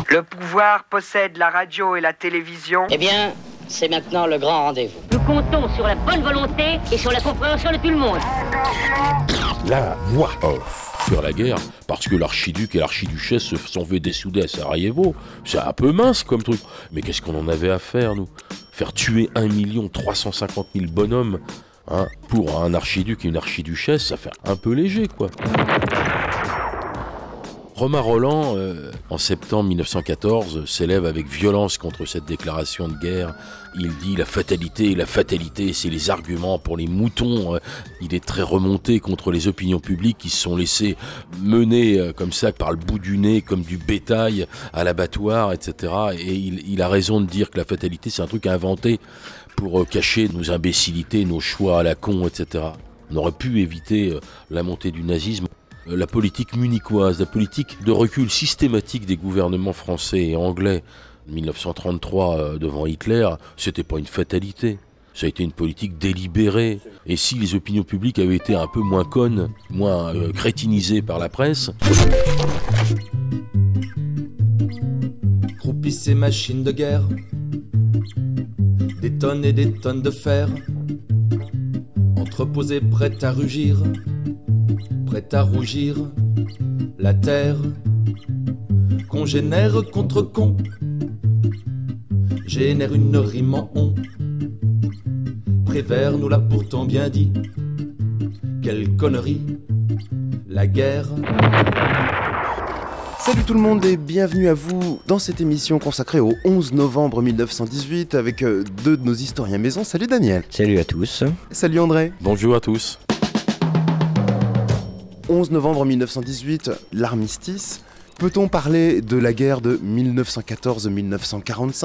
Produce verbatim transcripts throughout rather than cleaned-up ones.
Le pouvoir possède la radio et la télévision. Eh bien, c'est maintenant le grand rendez-vous. Nous comptons sur la bonne volonté et sur la compréhension de tout le monde. La voix off. Faire la guerre parce que l'archiduc et l'archiduchesse se sont fait dessouder à Sarajevo. C'est un peu mince comme truc. Mais qu'est-ce qu'on en avait à faire, nous ? Faire tuer un million trois cent cinquante mille bonhommes, hein, pour un archiduc et une archiduchesse, ça fait un peu léger, quoi. Romain Rolland, euh, en septembre mille neuf cent quatorze, s'élève avec violence contre cette déclaration de guerre. Il dit « la fatalité, la fatalité, c'est les arguments pour les moutons ». Il est très remonté contre les opinions publiques qui se sont laissées mener euh, comme ça, par le bout du nez, comme du bétail à l'abattoir, et cetera. Et il, il a raison de dire que la fatalité, c'est un truc inventé pour euh, cacher nos imbécilités, nos choix à la con, et cetera. On aurait pu éviter euh, la montée du nazisme. La politique munichoise, la politique de recul systématique des gouvernements français et anglais mille neuf cent trente-trois euh, devant Hitler, c'était pas une fatalité. Ça a été une politique délibérée. Et si les opinions publiques avaient été un peu moins connes, moins euh, crétinisées par la presse... Croupissent ces machines de guerre, des tonnes et des tonnes de fer, entreposées prêtes à rugir, prêtes à rougir, la terre, congénère contre con, génère une rime en on. Prévert nous l'a pourtant bien dit, quelle connerie, la guerre. Salut tout le monde et bienvenue à vous dans cette émission consacrée au onze novembre mille neuf cent dix-huit avec deux de nos historiens maison. Salut Daniel. Salut à tous. Salut André. Bonjour à tous. onze novembre mille neuf cent dix-huit, l'armistice. Peut-on parler de la guerre de mille neuf cent quatorze à mille neuf cent quarante-cinq ?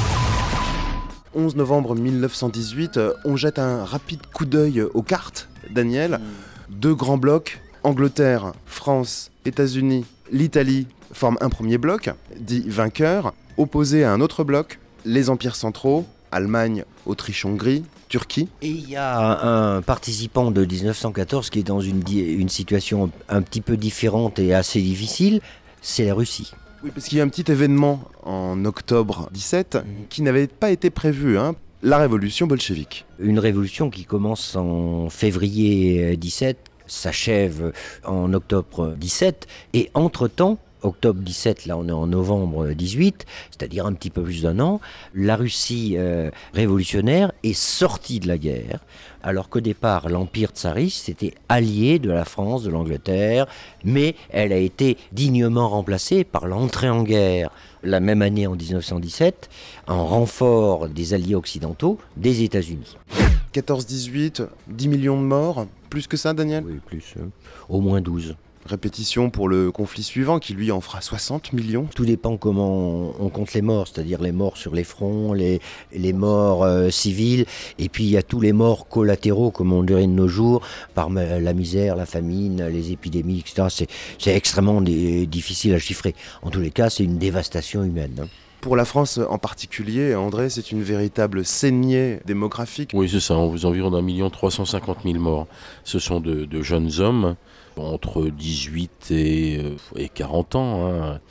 onze novembre mille neuf cent dix-huit, on jette un rapide coup d'œil aux cartes, Daniel. Deux grands blocs, Angleterre, France, États-Unis, l'Italie forment un premier bloc, dit vainqueur, opposé à un autre bloc, les empires centraux, Allemagne, Autriche-Hongrie, Turquie. Et il y a un participant de dix-neuf cent quatorze qui est dans une, une situation un petit peu différente et assez difficile, c'est la Russie. Oui, parce qu'il y a un petit événement en octobre dix-sept mmh. qui n'avait pas été prévu, hein, la révolution bolchevique. Une révolution qui commence en février dix-sept, s'achève en octobre dix-sept, et entre-temps, octobre dix-sept, là on est en novembre dix-huit, c'est-à-dire un petit peu plus d'un an, la Russie euh, révolutionnaire est sortie de la guerre, alors qu'au départ l'Empire tsariste était allié de la France, de l'Angleterre, mais elle a été dignement remplacée par l'entrée en guerre, la même année en dix-neuf cent dix-sept, en renfort des alliés occidentaux des États-Unis. quatorze dix-huit, dix millions de morts, plus que ça Daniel ? Oui, plus, euh, au moins douze. Répétition pour le conflit suivant qui lui en fera soixante millions. Tout dépend comment on compte les morts, c'est-à-dire les morts sur les fronts, les, les morts euh, civiles, et puis il y a tous les morts collatéraux comme on dirait de nos jours, par la misère, la famine, les épidémies, et cetera. C'est, c'est extrêmement d- difficile à chiffrer. En tous les cas, c'est une dévastation humaine, hein. Pour la France en particulier, André, c'est une véritable saignée démographique. Oui, c'est ça, aux environs d'un million trois cent cinquante mille morts. Ce sont de, de jeunes hommes, entre dix-huit et, et quarante ans. Hein.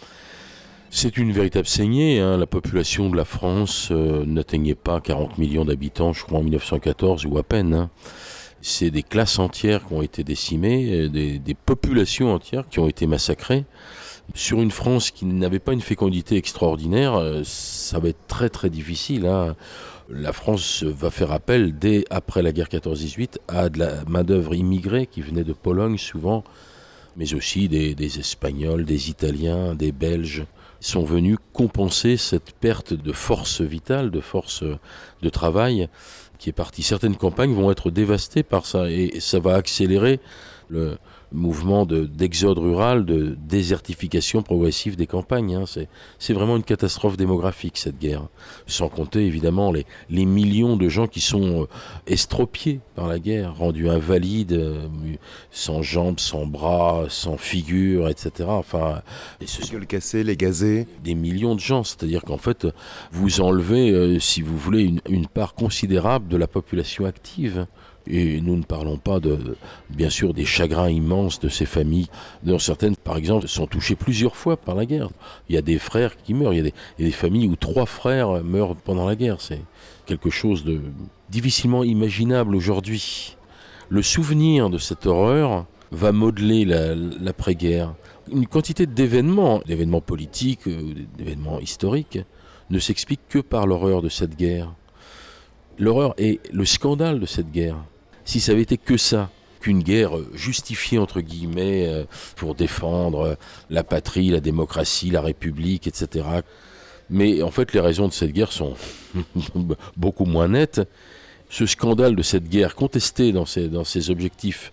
C'est une véritable saignée. Hein. La population de la France euh, n'atteignait pas quarante millions d'habitants, je crois, en mille neuf cent quatorze, ou à peine. Hein. C'est des classes entières qui ont été décimées, des, des populations entières qui ont été massacrées. Sur une France qui n'avait pas une fécondité extraordinaire, ça va être très très difficile. Hein. La France va faire appel, dès après la guerre quatorze dix-huit, à de la main-d'œuvre immigrée qui venait de Pologne souvent, mais aussi des, des Espagnols, des Italiens, des Belges, sont venus compenser cette perte de force vitale, de force de travail qui est partie. Certaines campagnes vont être dévastées par ça et ça va accélérer le mouvement de, d'exode rural, de désertification progressive des campagnes. Hein. C'est, c'est vraiment une catastrophe démographique, cette guerre. Sans compter, évidemment, les, les millions de gens qui sont euh, estropiés par la guerre, rendus invalides, euh, sans jambes, sans bras, sans figure, et cetera. Enfin, et ce les gueules cassées, les gazés. Des millions de gens. C'est-à-dire qu'en fait, vous enlevez, euh, si vous voulez, une, une part considérable de la population active. Et nous ne parlons pas, de, bien sûr, des chagrins immenses de ces familles, dont certaines, par exemple, sont touchées plusieurs fois par la guerre. Il y a des frères qui meurent, il y a des, il y a des familles où trois frères meurent pendant la guerre. C'est quelque chose de difficilement imaginable aujourd'hui. Le souvenir de cette horreur va modeler la, l'après-guerre. Une quantité d'événements, d'événements politiques, d'événements historiques, ne s'explique que par l'horreur de cette guerre. L'horreur et le scandale de cette guerre. Si ça avait été que ça, qu'une guerre justifiée entre guillemets pour défendre la patrie, la démocratie, la République, et cetera. Mais en fait, les raisons de cette guerre sont beaucoup moins nettes. Ce scandale de cette guerre contesté dans ses, dans ses objectifs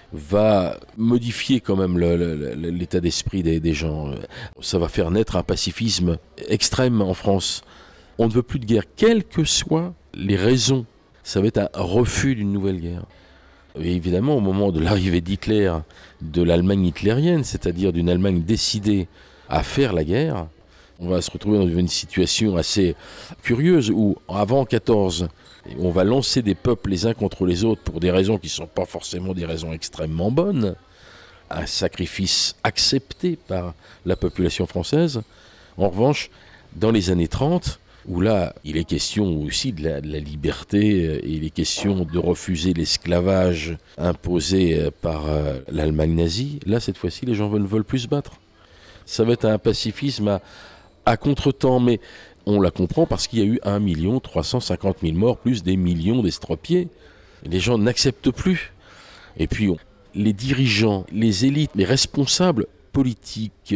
va modifier quand même le, le, l'état d'esprit des, des gens. Ça va faire naître un pacifisme extrême en France. On ne veut plus de guerre, quelles que soient les raisons. Ça va être un refus d'une nouvelle guerre. Et évidemment, au moment de l'arrivée d'Hitler, de l'Allemagne hitlérienne, c'est-à-dire d'une Allemagne décidée à faire la guerre, on va se retrouver dans une situation assez curieuse où, avant quatorze, on va lancer des peuples les uns contre les autres pour des raisons qui ne sont pas forcément des raisons extrêmement bonnes, un sacrifice accepté par la population française. En revanche, dans les années trente, où là, il est question aussi de la, de la liberté, et il est question de refuser l'esclavage imposé par euh, l'Allemagne nazie, là, cette fois-ci, les gens ne veulent plus se battre. Ça va être un pacifisme à, à contre-temps, mais on la comprend parce qu'il y a eu un million trois cent cinquante mille morts, plus des millions d'estropiés. Les gens n'acceptent plus. Et puis, on, les dirigeants, les élites, les responsables politiques,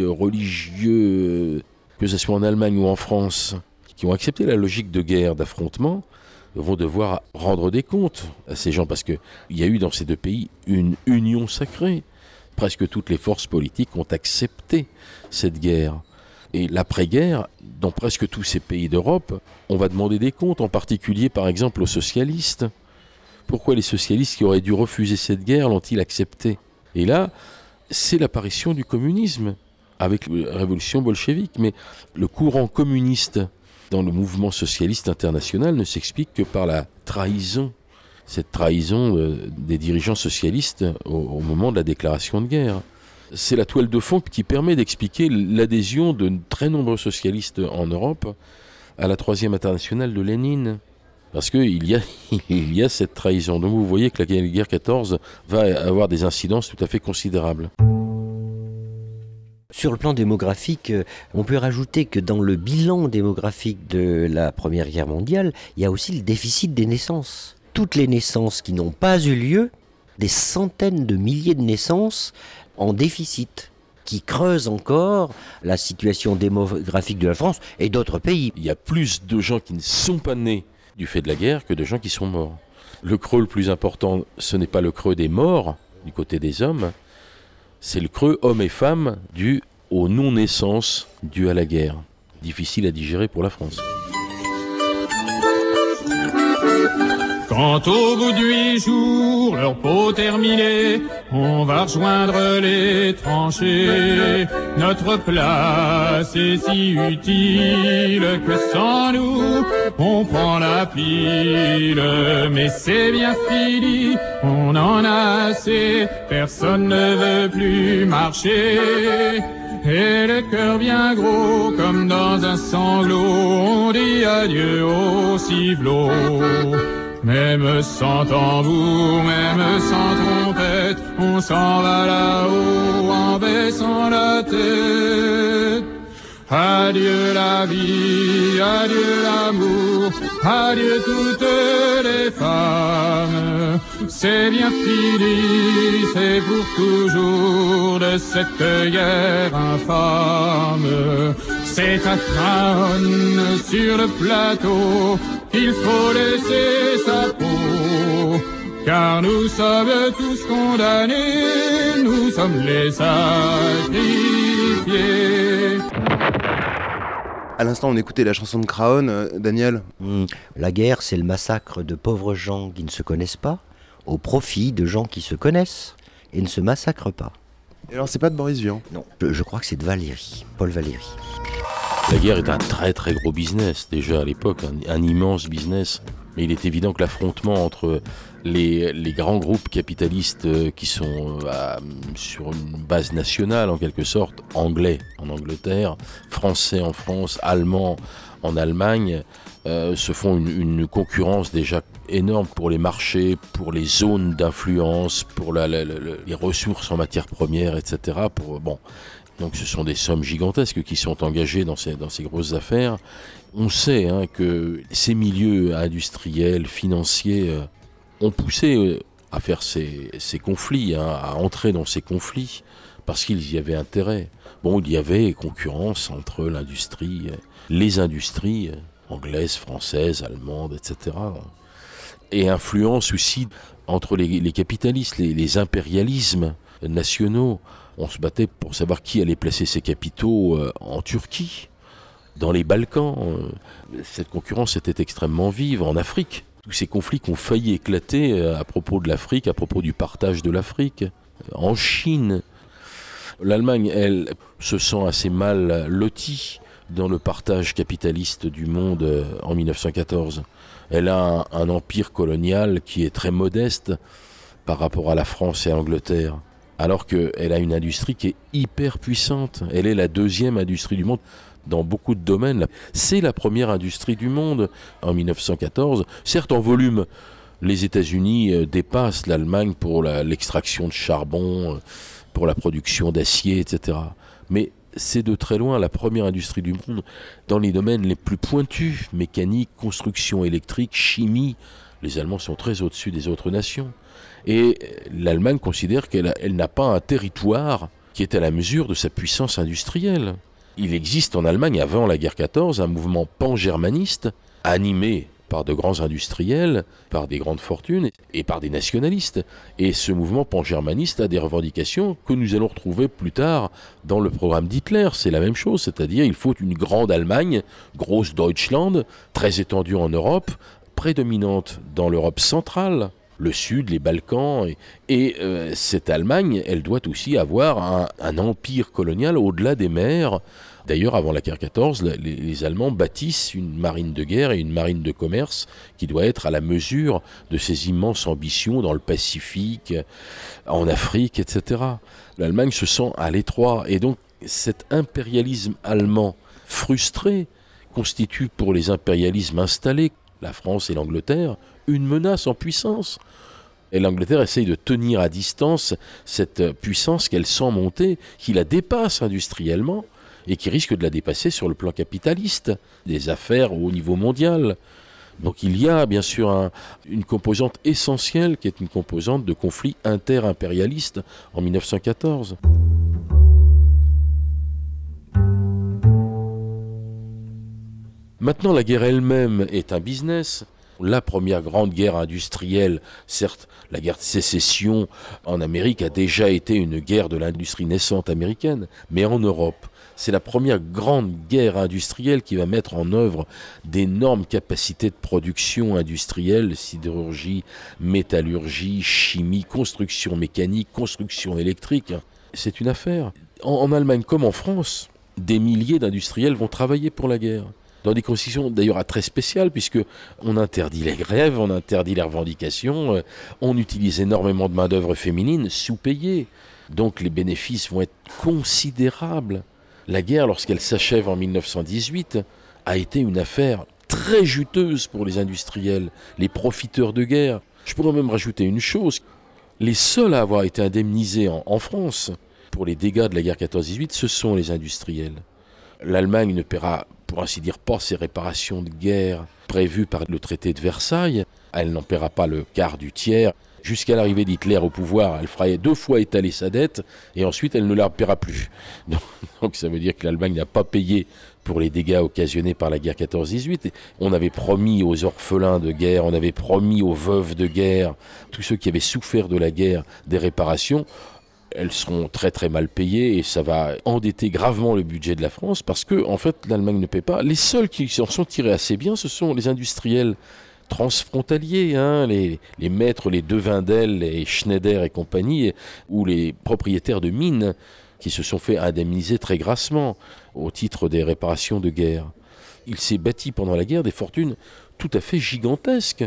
religieux, que ce soit en Allemagne ou en France, qui ont accepté la logique de guerre, d'affrontement, vont devoir rendre des comptes à ces gens, parce qu'il y a eu dans ces deux pays une union sacrée. Presque toutes les forces politiques ont accepté cette guerre. Et l'après-guerre, dans presque tous ces pays d'Europe, on va demander des comptes, en particulier par exemple aux socialistes. Pourquoi les socialistes qui auraient dû refuser cette guerre l'ont-ils acceptée ? Et là, c'est l'apparition du communisme, avec la révolution bolchevique. Mais le courant communiste dans le mouvement socialiste international ne s'explique que par la trahison. Cette trahison euh, des dirigeants socialistes au, au moment de la déclaration de guerre. C'est la toile de fond qui permet d'expliquer l'adhésion de très nombreux socialistes en Europe à la troisième internationale de Lénine. Parce qu'il y a, il y a cette trahison. Donc vous voyez que la guerre quatorze va avoir des incidences tout à fait considérables. Sur le plan démographique, on peut rajouter que dans le bilan démographique de la Première Guerre mondiale, il y a aussi le déficit des naissances. Toutes les naissances qui n'ont pas eu lieu, des centaines de milliers de naissances en déficit, qui creusent encore la situation démographique de la France et d'autres pays. Il y a plus de gens qui ne sont pas nés du fait de la guerre que de gens qui sont morts. Le creux le plus important, ce n'est pas le creux des morts du côté des hommes, c'est le creux hommes et femmes dû aux non-naissances dues à la guerre. Difficile à digérer pour la France. Quand au bout du huit jours, leur peau terminée, on va rejoindre les tranchées. Notre place est si utile que sans nous, on prend la pile. Mais c'est bien fini, on en a assez, personne ne veut plus marcher. Et le cœur bien gros, comme dans un sanglot, on dit adieu au civelot. Même sans tambour, même sans trompette, on s'en va là-haut en baissant la tête. Adieu la vie, adieu l'amour, adieu toutes les femmes. C'est bien fini, c'est pour toujours de cette guerre infâme. C'est à Craonne sur le plateau qu'il faut laisser sa peau, car nous sommes tous condamnés, nous sommes les sacrifiés. À l'instant, on écoutait la chanson de Craonne, euh, Daniel. Mmh. La guerre, c'est le massacre de pauvres gens qui ne se connaissent pas, au profit de gens qui se connaissent et ne se massacrent pas. Et alors, c'est pas de Boris Vian? Non, je, je crois que c'est de Valéry, Paul Valéry. La guerre est un très très gros business, déjà à l'époque, un, un immense business. Mais il est évident que l'affrontement entre Les, les grands groupes capitalistes euh, qui sont euh, sur une base nationale en quelque sorte, anglais en Angleterre, français en France, allemands en Allemagne, euh, se font une, une concurrence déjà énorme pour les marchés, pour les zones d'influence, pour la, la, la, les ressources en matières premières, et cetera. Pour, bon, donc ce sont des sommes gigantesques qui sont engagées dans ces, dans ces grosses affaires. On sait hein, que ces milieux industriels, financiers, euh, ont poussé à faire ces, ces conflits, hein, à entrer dans ces conflits, parce qu'il y avait intérêt. Bon, il y avait concurrence entre l'industrie, les industries anglaises, françaises, allemandes, et cetera. Et influence aussi entre les, les capitalistes, les, les impérialismes nationaux. On se battait pour savoir qui allait placer ses capitaux en Turquie, dans les Balkans. Cette concurrence était extrêmement vive en Afrique. Tous ces conflits qui ont failli éclater à propos de l'Afrique, à propos du partage de l'Afrique. En Chine, l'Allemagne, elle, se sent assez mal lotie dans le partage capitaliste du monde en mille neuf cent quatorze. Elle a un, un empire colonial qui est très modeste par rapport à la France et à l'Angleterre, alors qu'elle a une industrie qui est hyper puissante. Elle est la deuxième industrie du monde. Dans beaucoup de domaines, c'est la première industrie du monde en mille neuf cent quatorze. Certes, en volume, les États-Unis dépassent l'Allemagne pour la, l'extraction de charbon, pour la production d'acier, et cetera. Mais c'est de très loin la première industrie du monde dans les domaines les plus pointus, mécanique, construction électrique, chimie. Les Allemands sont très au-dessus des autres nations. Et l'Allemagne considère qu'elle a, elle n'a pas un territoire qui est à la mesure de sa puissance industrielle. Il existe en Allemagne, avant la guerre quatorze, un mouvement pan-germaniste animé par de grands industriels, par des grandes fortunes et par des nationalistes. Et ce mouvement pan-germaniste a des revendications que nous allons retrouver plus tard dans le programme d'Hitler. C'est la même chose, c'est-à-dire il faut une grande Allemagne, grosse Deutschland, très étendue en Europe, prédominante dans l'Europe centrale, le Sud, les Balkans. Et, et euh, cette Allemagne, elle doit aussi avoir un, un empire colonial au-delà des mers. D'ailleurs, avant la guerre quatorze, les, les Allemands bâtissent une marine de guerre et une marine de commerce qui doit être à la mesure de ces immenses ambitions dans le Pacifique, en Afrique, et cetera. L'Allemagne se sent à l'étroit. Et donc, cet impérialisme allemand frustré constitue pour les impérialismes installés, la France et l'Angleterre, une menace en puissance. Et l'Angleterre essaye de tenir à distance cette puissance qu'elle sent monter, qui la dépasse industriellement et qui risque de la dépasser sur le plan capitaliste, des affaires au niveau mondial. Donc il y a bien sûr un, une composante essentielle qui est une composante de conflit inter-impérialiste en mille neuf cent quatorze. Maintenant, la guerre elle-même est un business. La première grande guerre industrielle, certes, la guerre de sécession en Amérique a déjà été une guerre de l'industrie naissante américaine, mais en Europe, c'est la première grande guerre industrielle qui va mettre en œuvre d'énormes capacités de production industrielle, sidérurgie, métallurgie, chimie, construction mécanique, construction électrique. C'est une affaire. En, en Allemagne comme en France, des milliers d'industriels vont travailler pour la guerre. Dans des conditions d'ailleurs très spéciales, puisqu'on interdit les grèves, on interdit les revendications, euh, on utilise énormément de main-d'œuvre féminine sous-payée. Donc les bénéfices vont être considérables. La guerre, lorsqu'elle s'achève en mille neuf cent dix-huit, a été une affaire très juteuse pour les industriels, les profiteurs de guerre. Je pourrais même rajouter une chose, les seuls à avoir été indemnisés en, en France pour les dégâts de la guerre quatorze dix-huit, ce sont les industriels. L'Allemagne ne paiera, pour ainsi dire, pas ses réparations de guerre prévues par le traité de Versailles. Elle n'en paiera pas le quart du tiers. Jusqu'à l'arrivée d'Hitler au pouvoir, elle fera deux fois étaler sa dette et ensuite elle ne la paiera plus. Donc, donc ça veut dire que l'Allemagne n'a pas payé pour les dégâts occasionnés par la guerre quatorze dix-huit. On avait promis aux orphelins de guerre, on avait promis aux veuves de guerre, tous ceux qui avaient souffert de la guerre, des réparations. Elles seront très très mal payées et ça va endetter gravement le budget de la France parce que, en fait, l'Allemagne ne paie pas. Les seuls qui s'en sont tirés assez bien, ce sont les industriels transfrontaliers, hein, les, les maîtres, les Devindel, les Schneider et compagnie, ou les propriétaires de mines qui se sont fait indemniser très grassement au titre des réparations de guerre. Il s'est bâti pendant la guerre des fortunes tout à fait gigantesques.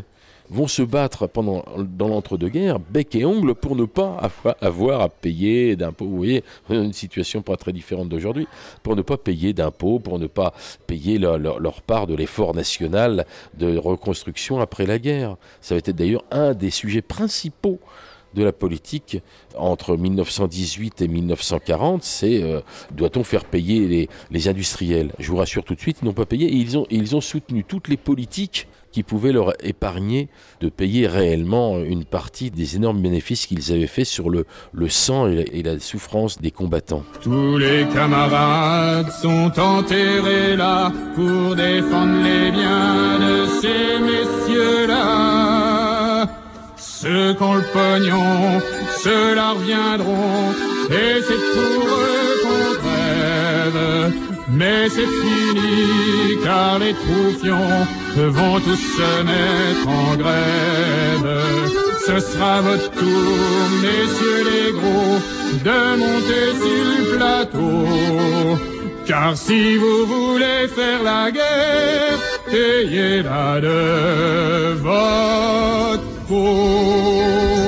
vont se battre pendant, dans l'entre-deux-guerres, bec et ongle, pour ne pas avoir à payer d'impôts. Vous voyez, une situation pas très différente d'aujourd'hui. Pour ne pas payer d'impôts, pour ne pas payer leur, leur, leur part de l'effort national de reconstruction après la guerre. Ça va être d'ailleurs un des sujets principaux de la politique entre mille neuf cent dix-huit et mille neuf cent quarante, c'est euh, doit-on faire payer les, les industriels ? Je vous rassure tout de suite, ils n'ont pas payé et ils ont, et ils ont soutenu toutes les politiques qui pouvaient leur épargner de payer réellement une partie des énormes bénéfices qu'ils avaient faits sur le, le sang et la, et la souffrance des combattants. Tous les camarades sont enterrés là pour défendre les biens de ces messieurs-là. Ceux qu'ont le pognon, ceux-là reviendront, et c'est pour eux qu'on crève. Mais c'est fini, car les troufions vont tous se mettre en grève. Ce sera votre tour, messieurs les gros, de monter sur le plateau. Car si vous voulez faire la guerre, payez-la de votre peau.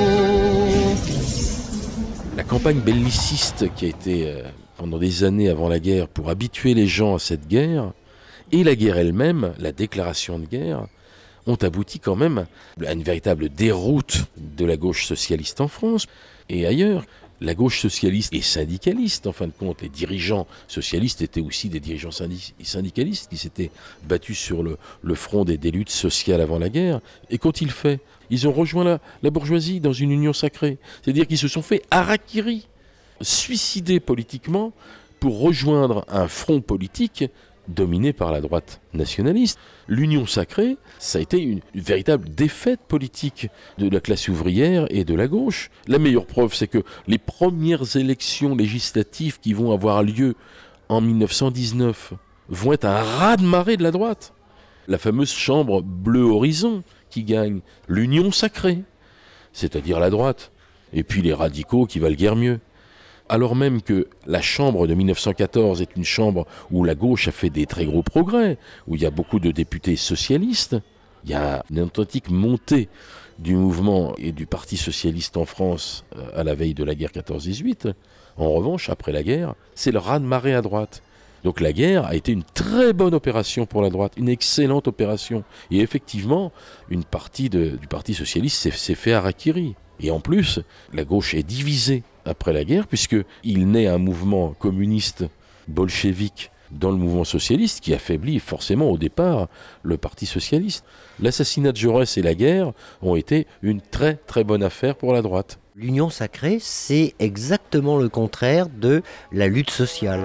La campagne belliciste qui a été euh, pendant des années avant la guerre pour habituer les gens à cette guerre, et la guerre elle-même, la déclaration de guerre, ont abouti quand même à une véritable déroute de la gauche socialiste en France et ailleurs. La gauche socialiste et syndicaliste, en fin de compte, les dirigeants socialistes étaient aussi des dirigeants syndi- syndicalistes qui s'étaient battus sur le, le front des, des luttes sociales avant la guerre. Et qu'ont-ils fait ? Ils ont rejoint la, la bourgeoisie dans une union sacrée. C'est-à-dire qu'ils se sont fait harakiri, suicider politiquement pour rejoindre un front politique dominé par la droite nationaliste. L'union sacrée, ça a été une, une véritable défaite politique de la classe ouvrière et de la gauche. La meilleure preuve, c'est que les premières élections législatives qui vont avoir lieu en mille neuf cent dix-neuf vont être un raz-de-marée de la droite. La fameuse chambre Bleu Horizon qui gagne l'union sacrée, c'est-à-dire la droite, et puis les radicaux qui valent guère mieux. Alors même que la chambre de mille neuf cent quatorze est une chambre où la gauche a fait des très gros progrès, où il y a beaucoup de députés socialistes, il y a une authentique montée du mouvement et du Parti socialiste en France à la veille de la guerre quatorze dix-huit. En revanche, après la guerre, c'est le raz-de-marée à droite. Donc la guerre a été une très bonne opération pour la droite, une excellente opération. Et effectivement, une partie de, du Parti socialiste s'est, s'est fait harakiri. Et en plus, la gauche est divisée après la guerre, puisqu'il naît un mouvement communiste bolchevique dans le mouvement socialiste qui affaiblit forcément au départ le Parti socialiste. L'assassinat de Jaurès et la guerre ont été une très très bonne affaire pour la droite. L'union sacrée, c'est exactement le contraire de la lutte sociale.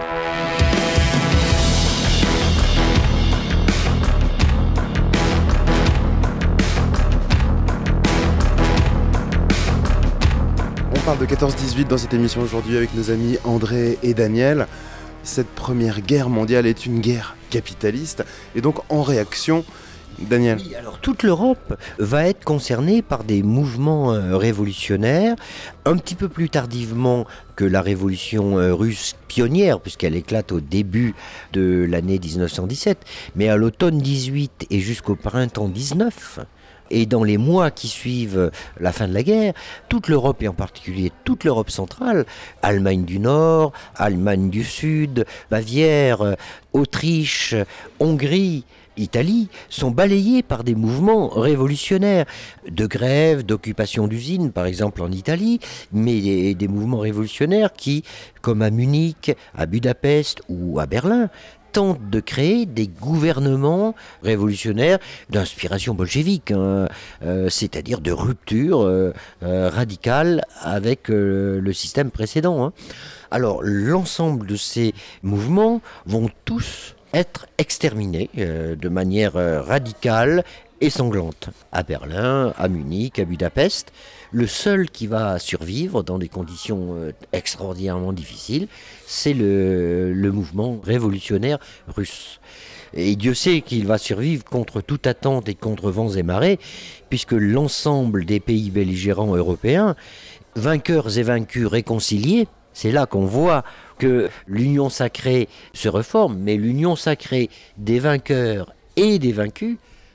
On parle de quatorze dix-huit dans cette émission aujourd'hui avec nos amis André et Daniel. Cette première guerre mondiale est une guerre capitaliste et donc en réaction, Daniel. Oui, alors toute l'Europe va être concernée par des mouvements euh, révolutionnaires un petit peu plus tardivement que la révolution euh, russe pionnière, puisqu'elle éclate au début de l'année dix-neuf cent dix-sept, mais à l'automne dix-huit et jusqu'au printemps dix-neuf. Et dans les mois qui suivent la fin de la guerre, toute l'Europe et en particulier toute l'Europe centrale, Allemagne du Nord, Allemagne du Sud, Bavière, Autriche, Hongrie, Italie, sont balayées par des mouvements révolutionnaires, de grève, d'occupation d'usines, par exemple en Italie, mais des, des mouvements révolutionnaires qui, comme à Munich, à Budapest ou à Berlin, tentent de créer des gouvernements révolutionnaires d'inspiration bolchevique, hein, euh, c'est-à-dire de rupture euh, euh, radicale avec euh, le système précédent. Hein. Alors, l'ensemble de ces mouvements vont tous être exterminés euh, de manière euh, radicale et sanglante. À Berlin, à Munich, à Budapest, le seul qui va survivre dans des conditions euh, extraordinairement difficiles, c'est le, le mouvement révolutionnaire russe. Et Dieu sait qu'il va survivre contre toute attente et contre vents et marées, puisque l'ensemble des pays belligérants européens, vainqueurs et vaincus réconciliés, c'est là qu'on voit que l'union sacrée se reforme, mais l'union sacrée des vainqueurs et des vaincus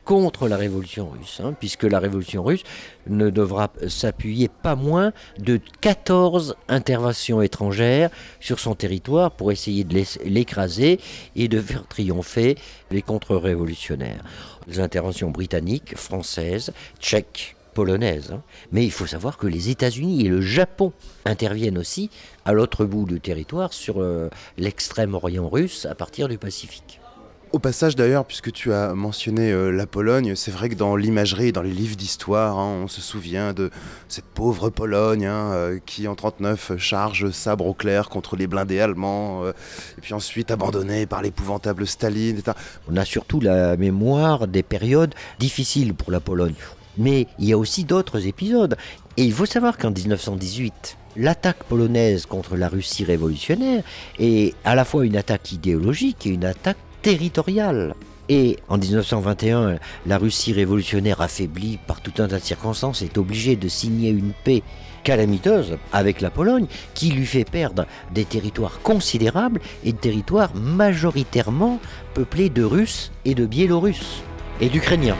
contre la révolution russe, hein, puisque la révolution russe ne devra s'appuyer pas moins de quatorze interventions étrangères sur son territoire pour essayer de l'écraser et de faire triompher les contre-révolutionnaires. Les interventions britanniques, françaises, tchèques, polonaises. Hein. Mais il faut savoir que les États-Unis et le Japon interviennent aussi à l'autre bout du territoire sur euh, l'extrême-orient russe à partir du Pacifique. Au passage d'ailleurs, puisque tu as mentionné euh, la Pologne, c'est vrai que dans l'imagerie et dans les livres d'histoire, hein, on se souvient de cette pauvre Pologne hein, euh, qui en trente-neuf charge sabre au clair contre les blindés allemands, euh, et puis ensuite abandonnée par l'épouvantable Staline, et cetera. On a surtout la mémoire des périodes difficiles pour la Pologne. Mais il y a aussi d'autres épisodes. Et il faut savoir qu'en dix-neuf cent dix-huit, l'attaque polonaise contre la Russie révolutionnaire est à la fois une attaque idéologique et une attaque territoriale. Et en dix-neuf cent vingt et un, la Russie révolutionnaire, affaiblie par tout un tas de circonstances, est obligée de signer une paix calamiteuse avec la Pologne qui lui fait perdre des territoires considérables et des territoires majoritairement peuplés de Russes et de Biélorusses et d'Ukrainiens.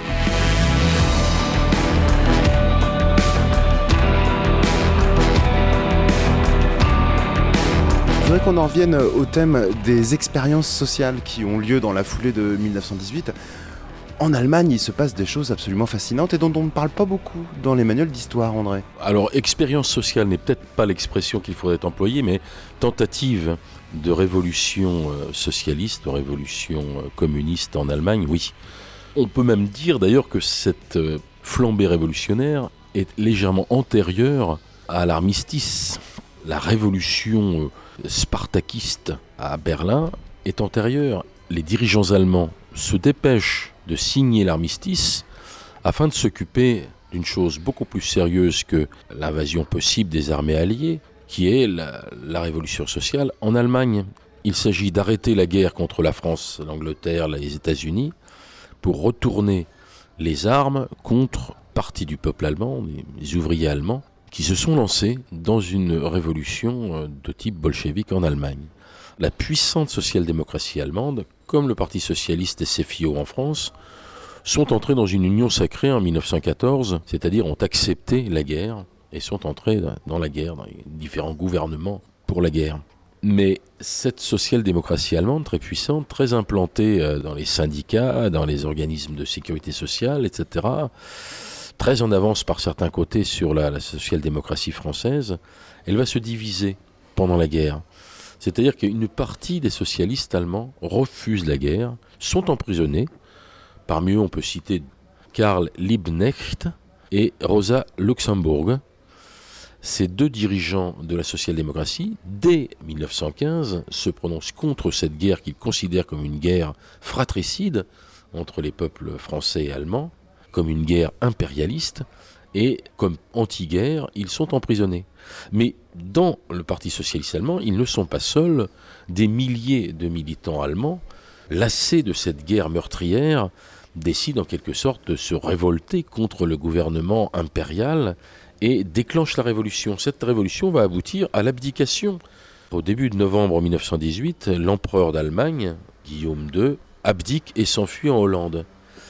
Je voudrais qu'on en revienne au thème des expériences sociales qui ont lieu dans la foulée de dix-neuf cent dix-huit. En Allemagne, il se passe des choses absolument fascinantes et dont on ne parle pas beaucoup dans les manuels d'histoire, André. Alors, expérience sociale n'est peut-être pas l'expression qu'il faudrait employer, mais tentative de révolution socialiste, de révolution communiste en Allemagne, oui. On peut même dire d'ailleurs que cette flambée révolutionnaire est légèrement antérieure à l'armistice. La révolution spartakiste à Berlin est antérieure. Les dirigeants allemands se dépêchent de signer l'armistice afin de s'occuper d'une chose beaucoup plus sérieuse que l'invasion possible des armées alliées, qui est la, la révolution sociale en Allemagne. Il s'agit d'arrêter la guerre contre la France, l'Angleterre, les États-Unis, pour retourner les armes contre partie du peuple allemand, les ouvriers allemands, qui se sont lancés dans une révolution de type bolchevique en Allemagne. La puissante social-démocratie allemande, comme le Parti socialiste et ses fillots en France, sont entrés dans une union sacrée en dix-neuf cent quatorze, c'est-à-dire ont accepté la guerre et sont entrés dans la guerre, dans les différents gouvernements pour la guerre. Mais cette social-démocratie allemande, très puissante, très implantée dans les syndicats, dans les organismes de sécurité sociale, et cetera, très en avance par certains côtés sur la, la social-démocratie française, elle va se diviser pendant la guerre. C'est-à-dire qu'une partie des socialistes allemands refusent la guerre, sont emprisonnés. Parmi eux, on peut citer Karl Liebknecht et Rosa Luxemburg. Ces deux dirigeants de la social-démocratie, dès dix-neuf cent quinze, se prononcent contre cette guerre qu'ils considèrent comme une guerre fratricide entre les peuples français et allemands, comme une guerre impérialiste, et comme anti-guerre, ils sont emprisonnés. Mais dans le Parti socialiste allemand, ils ne sont pas seuls. Des milliers de militants allemands, lassés de cette guerre meurtrière, décident en quelque sorte de se révolter contre le gouvernement impérial et déclenchent la révolution. Cette révolution va aboutir à l'abdication. Au début de novembre dix-neuf cent dix-huit, l'empereur d'Allemagne, Guillaume deux, abdique et s'enfuit en Hollande.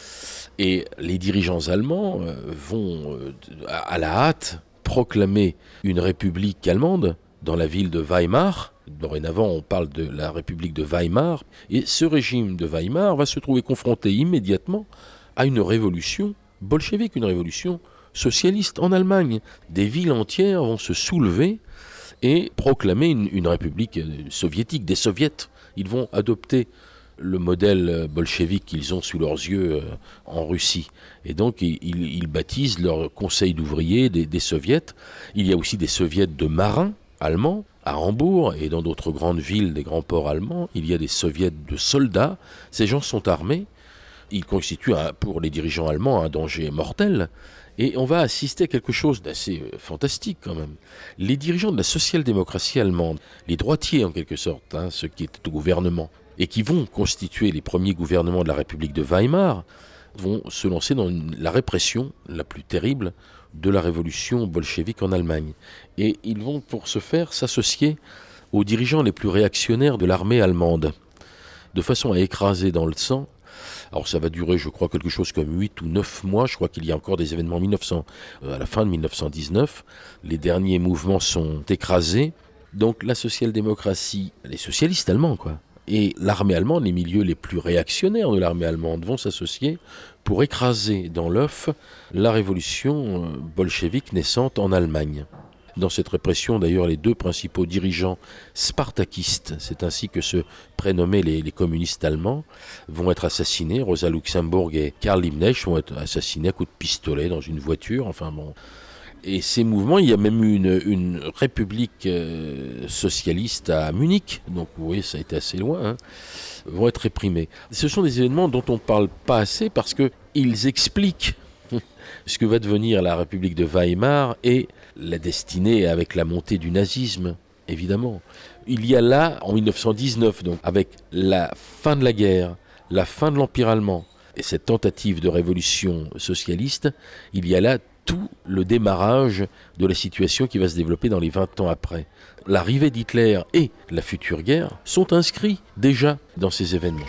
Et les dirigeants allemands vont, à la hâte, proclamer une république allemande dans la ville de Weimar. Dorénavant, on parle de la république de Weimar. Et ce régime de Weimar va se trouver confronté immédiatement à une révolution bolchevique, une révolution socialiste en Allemagne. Des villes entières vont se soulever et proclamer une, une république soviétique, des soviets. Ils vont adopter le modèle bolchevique qu'ils ont sous leurs yeux en Russie. Et donc, ils, ils baptisent leur conseil d'ouvriers des, des soviets. Il y a aussi des soviets de marins allemands. À Hambourg et dans d'autres grandes villes, des grands ports allemands, il y a des soviets de soldats. Ces gens sont armés. Ils constituent, un, pour les dirigeants allemands, un danger mortel. Et on va assister à quelque chose d'assez fantastique quand même. Les dirigeants de la social-démocratie allemande, les droitiers en quelque sorte, hein, ceux qui étaient au gouvernement, et qui vont constituer les premiers gouvernements de la République de Weimar, vont se lancer dans une, la répression la plus terrible de la révolution bolchevique en Allemagne. Et ils vont pour ce faire s'associer aux dirigeants les plus réactionnaires de l'armée allemande, de façon à écraser dans le sang Alors ça va durer, je crois, quelque chose comme huit ou neuf mois. Je crois qu'il y a encore des événements mille neuf cents, euh, à la fin de mille neuf cent dix-neuf. Les derniers mouvements sont écrasés. Donc la social-démocratie, les socialistes allemands, quoi, et l'armée allemande, les milieux les plus réactionnaires de l'armée allemande vont s'associer pour écraser dans l'œuf la révolution bolchevique naissante en Allemagne. Dans cette répression, d'ailleurs, les deux principaux dirigeants spartakistes, c'est ainsi que se prénommaient les, les communistes allemands, vont être assassinés. Rosa Luxemburg et Karl Liebknecht vont être assassinés à coups de pistolet dans une voiture. Enfin bon. Et ces mouvements, il y a même eu une, une république euh, socialiste à Munich, donc vous voyez, ça a été assez loin, hein, vont être réprimés. Ce sont des événements dont on ne parle pas assez parce qu'ils expliquent ce que va devenir la République de Weimar et la destinée avec la montée du nazisme, évidemment. Il y a là, en mille neuf cent dix-neuf, donc, avec la fin de la guerre, la fin de l'Empire allemand et cette tentative de révolution socialiste, il y a là tout le démarrage de la situation qui va se développer dans les vingt ans après. L'arrivée d'Hitler et la future guerre sont inscrits déjà dans ces événements.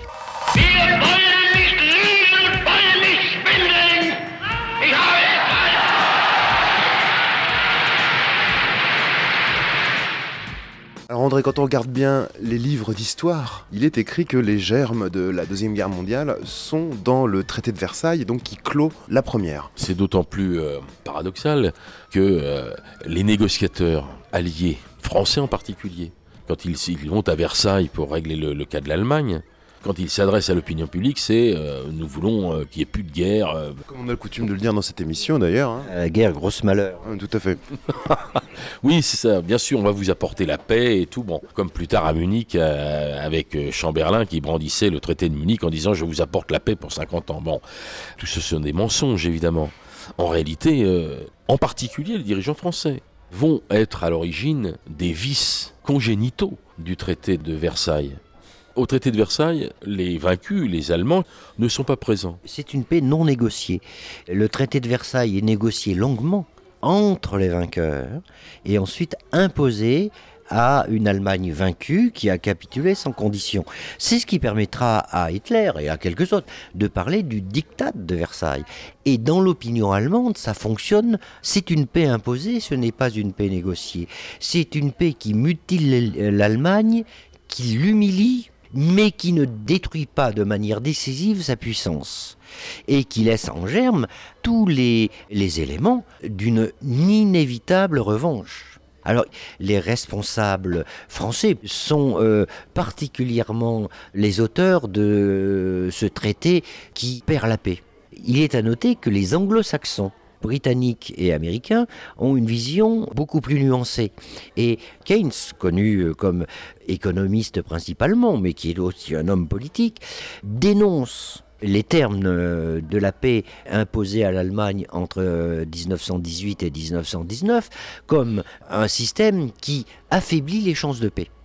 Alors André, quand on regarde bien les livres d'histoire, il est écrit que les germes de la Deuxième Guerre mondiale sont dans le traité de Versailles, donc qui clôt la première. C'est d'autant plus euh, paradoxal que euh, les négociateurs alliés, français en particulier, quand ils, ils vont à Versailles pour régler le, le cas de l'Allemagne, quand ils s'adressent à l'opinion publique, c'est euh, « nous voulons euh, qu'il n'y ait plus de guerre euh. ». Comme on a le coutume de le dire dans cette émission d'ailleurs. Hein. La guerre, grosse malheur. Ah, tout à fait. Oui, c'est ça. Bien sûr, on va vous apporter la paix et tout. Bon, comme plus tard à Munich, euh, avec euh, Chamberlain qui brandissait le traité de Munich en disant « je vous apporte la paix pour cinquante ans ». Bon, tout ce sont des mensonges, évidemment. En réalité, euh, en particulier les dirigeants français vont être à l'origine des vices congénitaux du traité de Versailles. Au traité de Versailles, les vaincus, les Allemands, ne sont pas présents. C'est une paix non négociée. Le traité de Versailles est négocié longuement entre les vainqueurs et ensuite imposé à une Allemagne vaincue qui a capitulé sans condition. C'est ce qui permettra à Hitler et à quelques autres de parler du diktat de Versailles. Et dans l'opinion allemande, ça fonctionne. C'est une paix imposée, ce n'est pas une paix négociée. C'est une paix qui mutile l'Allemagne, qui l'humilie, mais qui ne détruit pas de manière décisive sa puissance et qui laisse en germe tous les, les éléments d'une inévitable revanche. Alors, les responsables français sont euh, particulièrement les auteurs de ce traité qui perd la paix. Il est à noter que les anglo-saxons, britanniques et américains ont une vision beaucoup plus nuancée. Et Keynes, connu comme économiste principalement, mais qui est aussi un homme politique, dénonce les termes de la paix imposés à l'Allemagne entre dix-neuf cent dix-huit et dix-neuf cent dix-neuf comme un système qui affaiblit les chances de paix.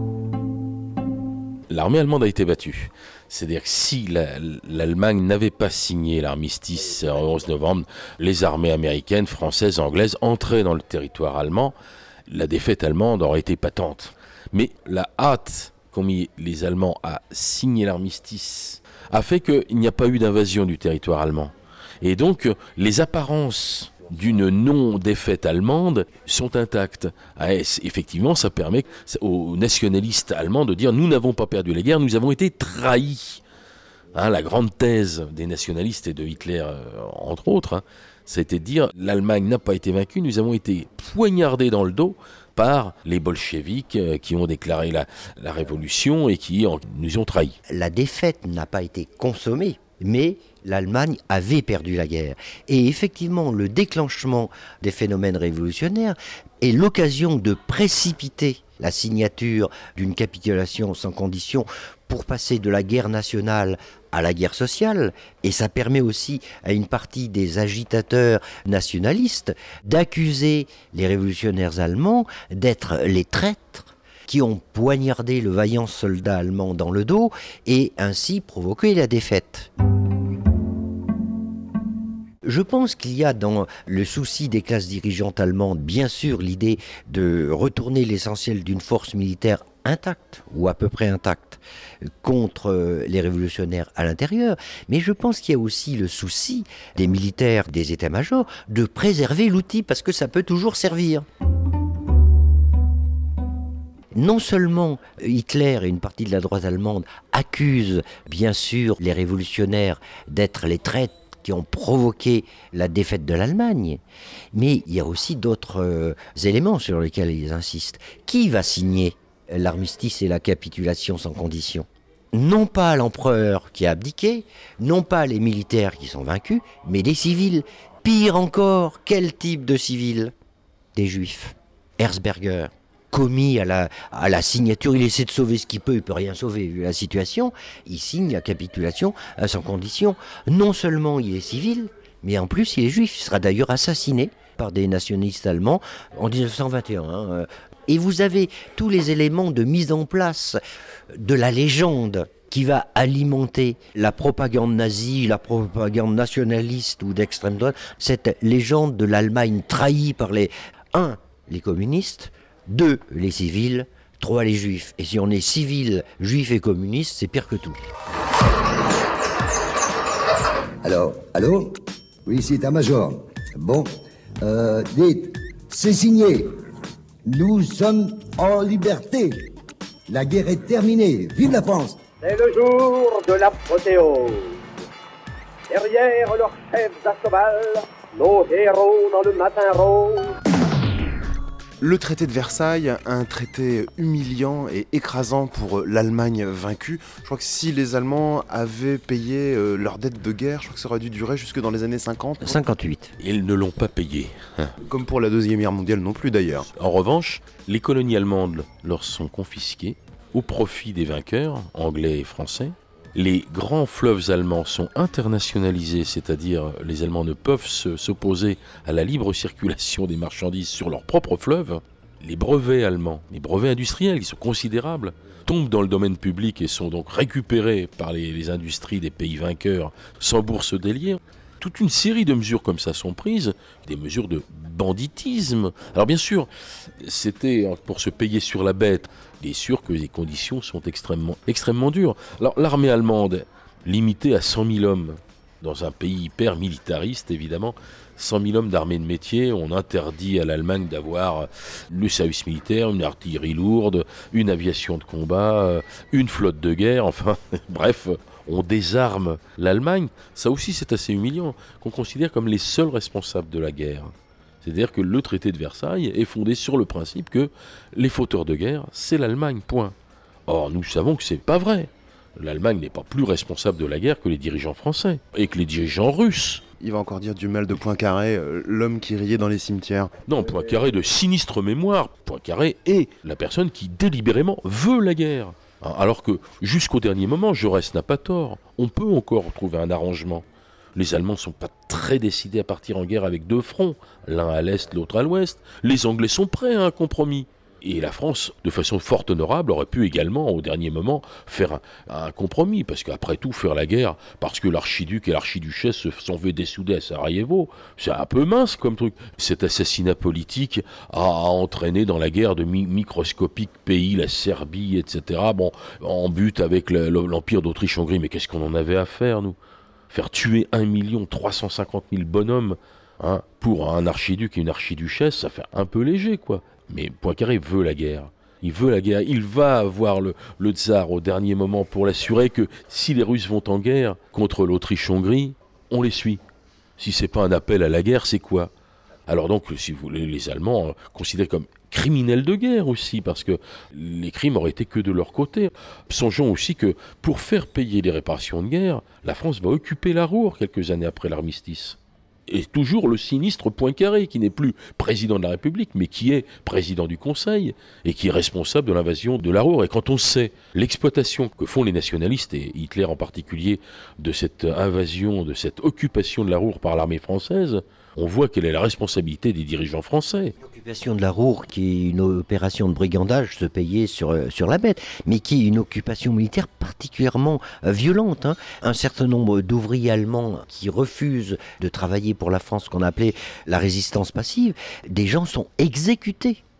L'armée allemande a été battue. C'est-à-dire que si la, l'Allemagne n'avait pas signé l'armistice en onze novembre, les armées américaines, françaises, anglaises entraient dans le territoire allemand, la défaite allemande aurait été patente. Mais la hâte qu'ont mis les Allemands à signer l'armistice a fait qu'il n'y a pas eu d'invasion du territoire allemand. Et donc, les apparences d'une non-défaite allemande sont intactes. Ah, effectivement, ça permet aux nationalistes allemands de dire « nous n'avons pas perdu la guerre, nous avons été trahis ». Hein, la grande thèse des nationalistes et de Hitler, euh, entre autres, hein, c'était de dire « l'Allemagne n'a pas été vaincue, nous avons été poignardés dans le dos » par les bolcheviks euh, qui ont déclaré la, la révolution et qui en, nous ont trahis. La défaite n'a pas été consommée, mais l'Allemagne avait perdu la guerre. Et effectivement, le déclenchement des phénomènes révolutionnaires est l'occasion de précipiter la signature d'une capitulation sans condition pour passer de la guerre nationale à la guerre sociale. Et ça permet aussi à une partie des agitateurs nationalistes d'accuser les révolutionnaires allemands d'être les traîtres qui ont poignardé le vaillant soldat allemand dans le dos et ainsi provoqué la défaite. Je pense qu'il y a dans le souci des classes dirigeantes allemandes, bien sûr, l'idée de retourner l'essentiel d'une force militaire intacte, ou à peu près intacte, contre les révolutionnaires à l'intérieur. Mais je pense qu'il y a aussi le souci des militaires, des états-majors, de préserver l'outil, parce que ça peut toujours servir. Non seulement Hitler et une partie de la droite allemande accusent bien sûr les révolutionnaires d'être les traîtres qui ont provoqué la défaite de l'Allemagne, mais il y a aussi d'autres euh, éléments sur lesquels ils insistent. Qui va signer l'armistice et la capitulation sans condition ? Non pas l'empereur qui a abdiqué, non pas les militaires qui sont vaincus, mais des civils. Pire encore, quel type de civils ? Des juifs. Herzberger, commis à la, à la signature, il essaie de sauver ce qu'il peut, il ne peut rien sauver vu la situation, il signe la capitulation sans condition. Non seulement il est civil, mais en plus il est juif. Il sera d'ailleurs assassiné par des nationalistes allemands en dix-neuf cent vingt et un. Hein. Et vous avez tous les éléments de mise en place de la légende qui va alimenter la propagande nazie, la propagande nationaliste ou d'extrême droite, cette légende de l'Allemagne trahie par les... un, les communistes, deux, les civils, trois, les juifs. Et si on est civil, juif et communiste, c'est pire que tout. Alors, allô ? Oui, ici état-major. Bon, euh, dites, c'est signé. Nous sommes en liberté. La guerre est terminée. Vive la France ! C'est le jour de l'apothéose. Derrière leurs chefs à cheval, nos héros dans le matin rose. Le traité de Versailles, un traité humiliant et écrasant pour l'Allemagne vaincue. Je crois que si les Allemands avaient payé euh, leur dette de guerre, je crois que ça aurait dû durer jusque dans les années cinquante. cinquante-huit. Ils ne l'ont pas payé. Comme pour la Deuxième Guerre mondiale non plus d'ailleurs. En revanche, les colonies allemandes leur sont confisquées au profit des vainqueurs, anglais et français. Les grands fleuves allemands sont internationalisés, c'est-à-dire les Allemands ne peuvent se, s'opposer à la libre circulation des marchandises sur leur propre fleuve. Les brevets allemands, les brevets industriels qui sont considérables, tombent dans le domaine public et sont donc récupérés par les, les industries des pays vainqueurs sans bourse délier. Toute une série de mesures comme ça sont prises, des mesures de banditisme. Alors bien sûr, c'était pour se payer sur la bête. Il est sûr que les conditions sont extrêmement, extrêmement dures. Alors l'armée allemande, limitée à cent mille hommes, dans un pays hyper militariste évidemment, cent mille hommes d'armée de métier, on interdit à l'Allemagne d'avoir le service militaire, une artillerie lourde, une aviation de combat, une flotte de guerre, enfin bref... On désarme l'Allemagne, ça aussi c'est assez humiliant, qu'on considère comme les seuls responsables de la guerre. C'est-à-dire que le traité de Versailles est fondé sur le principe que les fauteurs de guerre, c'est l'Allemagne, point. Or, nous savons que c'est pas vrai. L'Allemagne n'est pas plus responsable de la guerre que les dirigeants français, et que les dirigeants russes. Il va encore dire du mal de Poincaré, euh, l'homme qui riait dans les cimetières. Non, Poincaré de sinistre mémoire. Poincaré est la personne qui délibérément veut la guerre. Alors que, jusqu'au dernier moment, Jaurès n'a pas tort. On peut encore trouver un arrangement. Les Allemands ne sont pas très décidés à partir en guerre avec deux fronts, l'un à l'est, l'autre à l'ouest. Les Anglais sont prêts à un compromis. Et la France, de façon fort honorable, aurait pu également, au dernier moment, faire un, un compromis. Parce qu'après tout, faire la guerre, parce que l'archiduc et l'archiduchesse se sont fait dessouder à Sarajevo, c'est un peu mince comme truc. Cet assassinat politique a, a entraîné dans la guerre de mi- microscopiques pays, la Serbie, et cetera. Bon, en but avec le, le, l'Empire d'Autriche-Hongrie. Mais qu'est-ce qu'on en avait à faire, nous ? Faire tuer un million trois cent cinquante mille bonhommes, hein, pour un archiduc et une archiduchesse, ça fait un peu léger, quoi. Mais Poincaré veut la guerre. Il veut la guerre. Il va avoir le, le tsar au dernier moment pour l'assurer que si les Russes vont en guerre contre l'Autriche-Hongrie, on les suit. Si c'est pas un appel à la guerre, c'est quoi ? Alors donc, si vous voulez, les Allemands euh, considérés comme criminels de guerre aussi, parce que les crimes auraient été que de leur côté. Songeons aussi que pour faire payer les réparations de guerre, la France va occuper la Ruhr quelques années après l'armistice. Et toujours le sinistre Poincaré, qui n'est plus président de la République, mais qui est président du Conseil, et qui est responsable de l'invasion de la Ruhr. Et quand on sait l'exploitation que font les nationalistes, et Hitler en particulier, de cette invasion, de cette occupation de la Ruhr par l'armée française, on voit quelle est la responsabilité des dirigeants français. L'occupation de la Ruhr, qui est une opération de brigandage se payer sur, sur la bête, mais qui est une occupation militaire particulièrement euh, violente. Hein. Un certain nombre d'ouvriers allemands qui refusent de travailler pour la France, qu'on appelait la résistance passive, des gens sont exécutés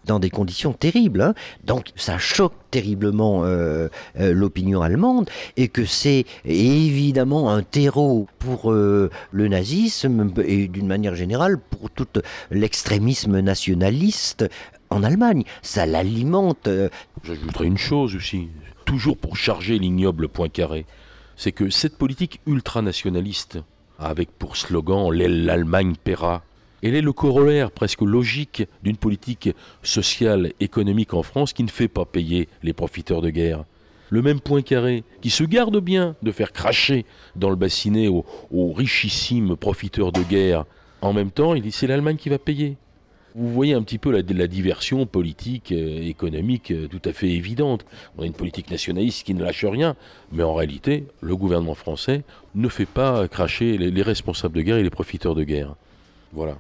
dans des conditions terribles. Hein. Donc ça choque terriblement euh, euh, l'opinion allemande et que c'est évidemment un terreau pour euh, le nazisme et d'une manière générale pour tout l'extrémisme nationaliste en Allemagne. Ça l'alimente. Euh... J'ajouterais une chose aussi, toujours pour charger l'ignoble Poincaré, c'est que cette politique ultranationaliste, avec pour slogan « l'Allemagne paiera », elle est le corollaire presque logique d'une politique sociale, économique en France qui ne fait pas payer les profiteurs de guerre. Le même Poincaré, qui se garde bien de faire cracher dans le bassinet aux, aux richissimes profiteurs de guerre, en même temps, il dit c'est l'Allemagne qui va payer. Vous voyez un petit peu la, la diversion politique, euh, économique euh, tout à fait évidente. On a une politique nationaliste qui ne lâche rien, mais en réalité, le gouvernement français ne fait pas cracher les, les responsables de guerre et les profiteurs de guerre. Voilà.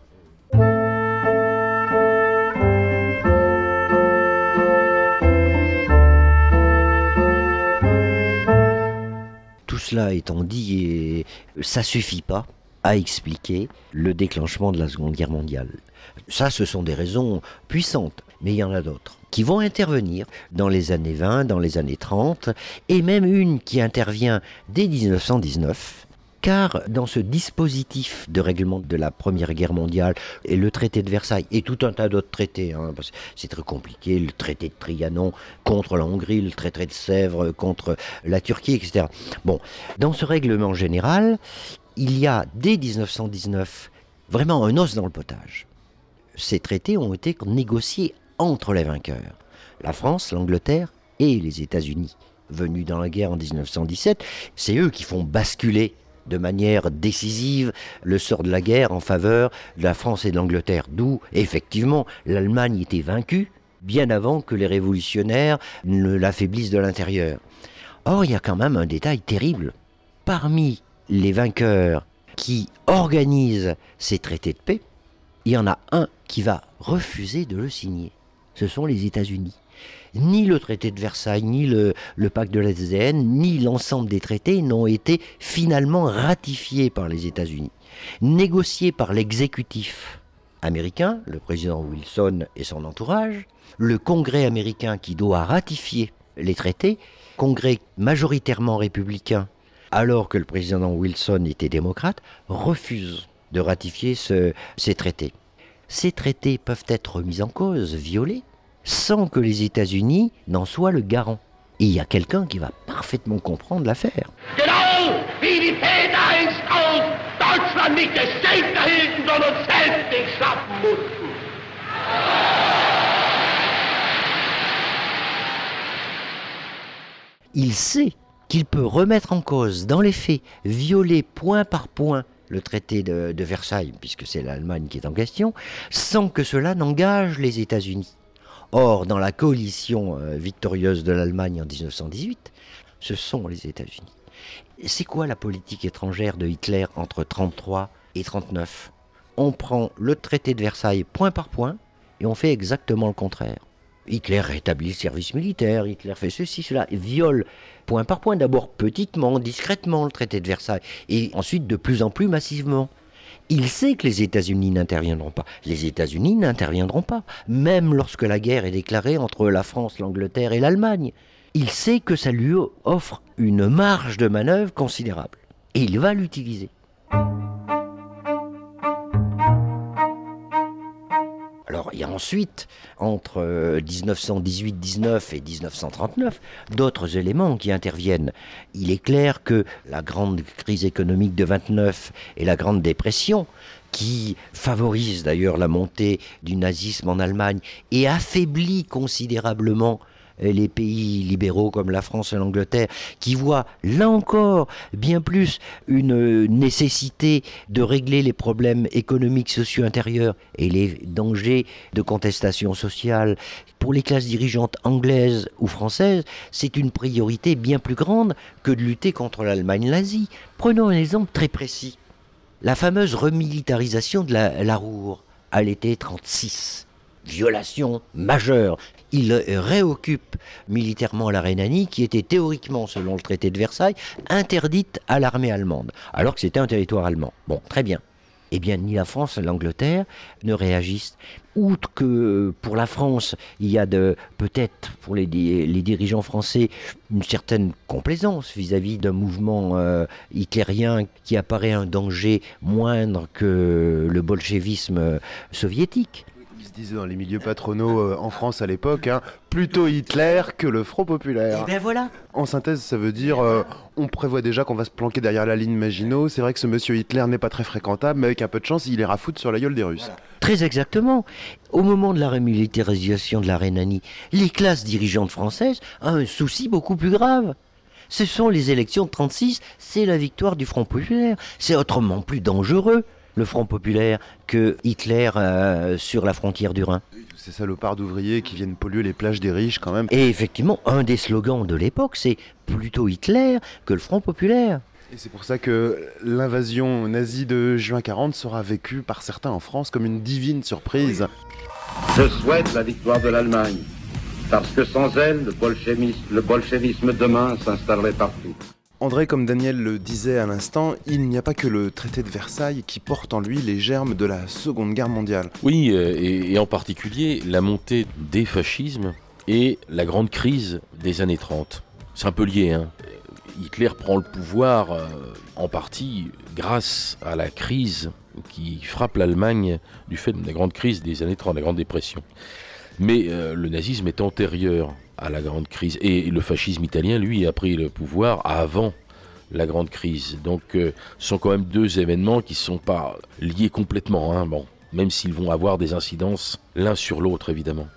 Tout cela étant dit, et ça suffit pas à expliquer le déclenchement de la Seconde Guerre mondiale. Ça, ce sont des raisons puissantes, mais il y en a d'autres qui vont intervenir dans les années vingt, dans les années trente, et même une qui intervient dès dix-neuf cent dix-neuf, car dans ce dispositif de règlement de la Première Guerre mondiale, et le traité de Versailles, et tout un tas d'autres traités, hein, parce que c'est très compliqué, le traité de Trianon contre la Hongrie, le traité de Sèvres contre la Turquie, et cetera. Bon, dans ce règlement général, il y a dès dix-neuf cent dix-neuf vraiment un os dans le potage. Ces traités ont été négociés entre les vainqueurs, la France, l'Angleterre et les États-Unis. Venus dans la guerre en dix-neuf cent dix-sept, c'est eux qui font basculer de manière décisive le sort de la guerre en faveur de la France et de l'Angleterre, d'où effectivement l'Allemagne était vaincue bien avant que les révolutionnaires ne l'affaiblissent de l'intérieur. Or, il y a quand même un détail terrible. Parmi les vainqueurs qui organisent ces traités de paix, il y en a un qui va refuser de le signer. Ce sont les États-Unis. Ni le traité de Versailles, ni le, le pacte de l'Hesdin, ni l'ensemble des traités n'ont été finalement ratifiés par les États-Unis, négociés par l'exécutif américain, le président Wilson et son entourage, le Congrès américain qui doit ratifier les traités, Congrès majoritairement républicain, alors que le président Wilson était démocrate, refuse de ratifier ce, ces traités. Ces traités peuvent être remis en cause, violés, sans que les États-Unis n'en soient le garant. Et il y a quelqu'un qui va parfaitement comprendre l'affaire. Genau wie die Väter einst aus Deutschland nicht des States erhielten, sondern selbst nicht schaffen mussten. Il sait qu'il peut remettre en cause, dans les faits, violer point par point le traité de, de Versailles, puisque c'est l'Allemagne qui est en question, sans que cela n'engage les États-Unis. Or, dans la coalition euh, victorieuse de l'Allemagne en dix-neuf cent dix-huit, ce sont les États-Unis. C'est quoi la politique étrangère de Hitler entre trente-trois et trente-neuf ? On prend le traité de Versailles point par point et on fait exactement le contraire. Hitler rétablit le service militaire, Hitler fait ceci, cela, et viole point par point, d'abord petitement, discrètement le traité de Versailles, et ensuite de plus en plus massivement. Il sait que les États-Unis n'interviendront pas. Les États-Unis n'interviendront pas, même lorsque la guerre est déclarée entre la France, l'Angleterre et l'Allemagne. Il sait que ça lui offre une marge de manœuvre considérable, et il va l'utiliser. Alors, il y a ensuite, entre dix-neuf cent dix-huit dix-neuf et dix-neuf cent trente-neuf, d'autres éléments qui interviennent. Il est clair que la grande crise économique de vingt-neuf et la Grande Dépression, qui favorise d'ailleurs la montée du nazisme en Allemagne et affaiblit considérablement les pays libéraux comme la France et l'Angleterre, qui voient là encore bien plus une nécessité de régler les problèmes économiques, sociaux intérieurs et les dangers de contestation sociale. Pour les classes dirigeantes anglaises ou françaises, c'est une priorité bien plus grande que de lutter contre l'Allemagne nazie. Prenons un exemple très précis. La fameuse remilitarisation de la, la Ruhr à l'été trente-six. Violation majeure. Il réoccupe militairement la Rhénanie, qui était théoriquement, selon le traité de Versailles, interdite à l'armée allemande, alors que c'était un territoire allemand. Bon, très bien. eh bien ni la France, l'Angleterre ne réagissent. Outre que pour la France, il y a de, peut-être pour les, les dirigeants français une certaine complaisance vis-à-vis d'un mouvement euh, hitlérien qui apparaît un danger moindre que le bolchevisme soviétique. Il se disait dans les milieux patronaux euh, en France à l'époque, hein, plutôt Hitler que le Front populaire. Et bien voilà. En synthèse, ça veut dire euh, on prévoit déjà qu'on va se planquer derrière la ligne Maginot. C'est vrai que ce monsieur Hitler n'est pas très fréquentable, mais avec un peu de chance, il ira foutre sur la gueule des Russes. Voilà. Très exactement. Au moment de la remilitarisation de la Rhénanie, les classes dirigeantes françaises ont un souci beaucoup plus grave. Ce sont les élections de trente-six, c'est la victoire du Front populaire. C'est autrement plus dangereux, le Front populaire, que Hitler euh, sur la frontière du Rhin. Ces salopards d'ouvriers qui viennent polluer les plages des riches quand même. Et effectivement, un des slogans de l'époque, c'est plutôt Hitler que le Front populaire. Et c'est pour ça que l'invasion nazie de juin quarante sera vécue par certains en France comme une divine surprise. Je souhaite la victoire de l'Allemagne, parce que sans elle, le bolchevisme, le bolchevisme demain s'installerait partout. André, comme Daniel le disait à l'instant, il n'y a pas que le traité de Versailles qui porte en lui les germes de la Seconde Guerre mondiale. Oui, et, et en particulier la montée des fascismes et la grande crise des années trente. C'est un peu lié, hein. Hitler prend le pouvoir euh, en partie grâce à la crise qui frappe l'Allemagne du fait de la grande crise des années trente, la Grande Dépression. Mais euh, le nazisme est antérieur à la grande crise. Et, et le fascisme italien, lui, a pris le pouvoir avant la grande crise. Donc euh, ce sont quand même deux événements qui ne sont pas liés complètement, hein, bon, même s'ils vont avoir des incidences l'un sur l'autre, évidemment.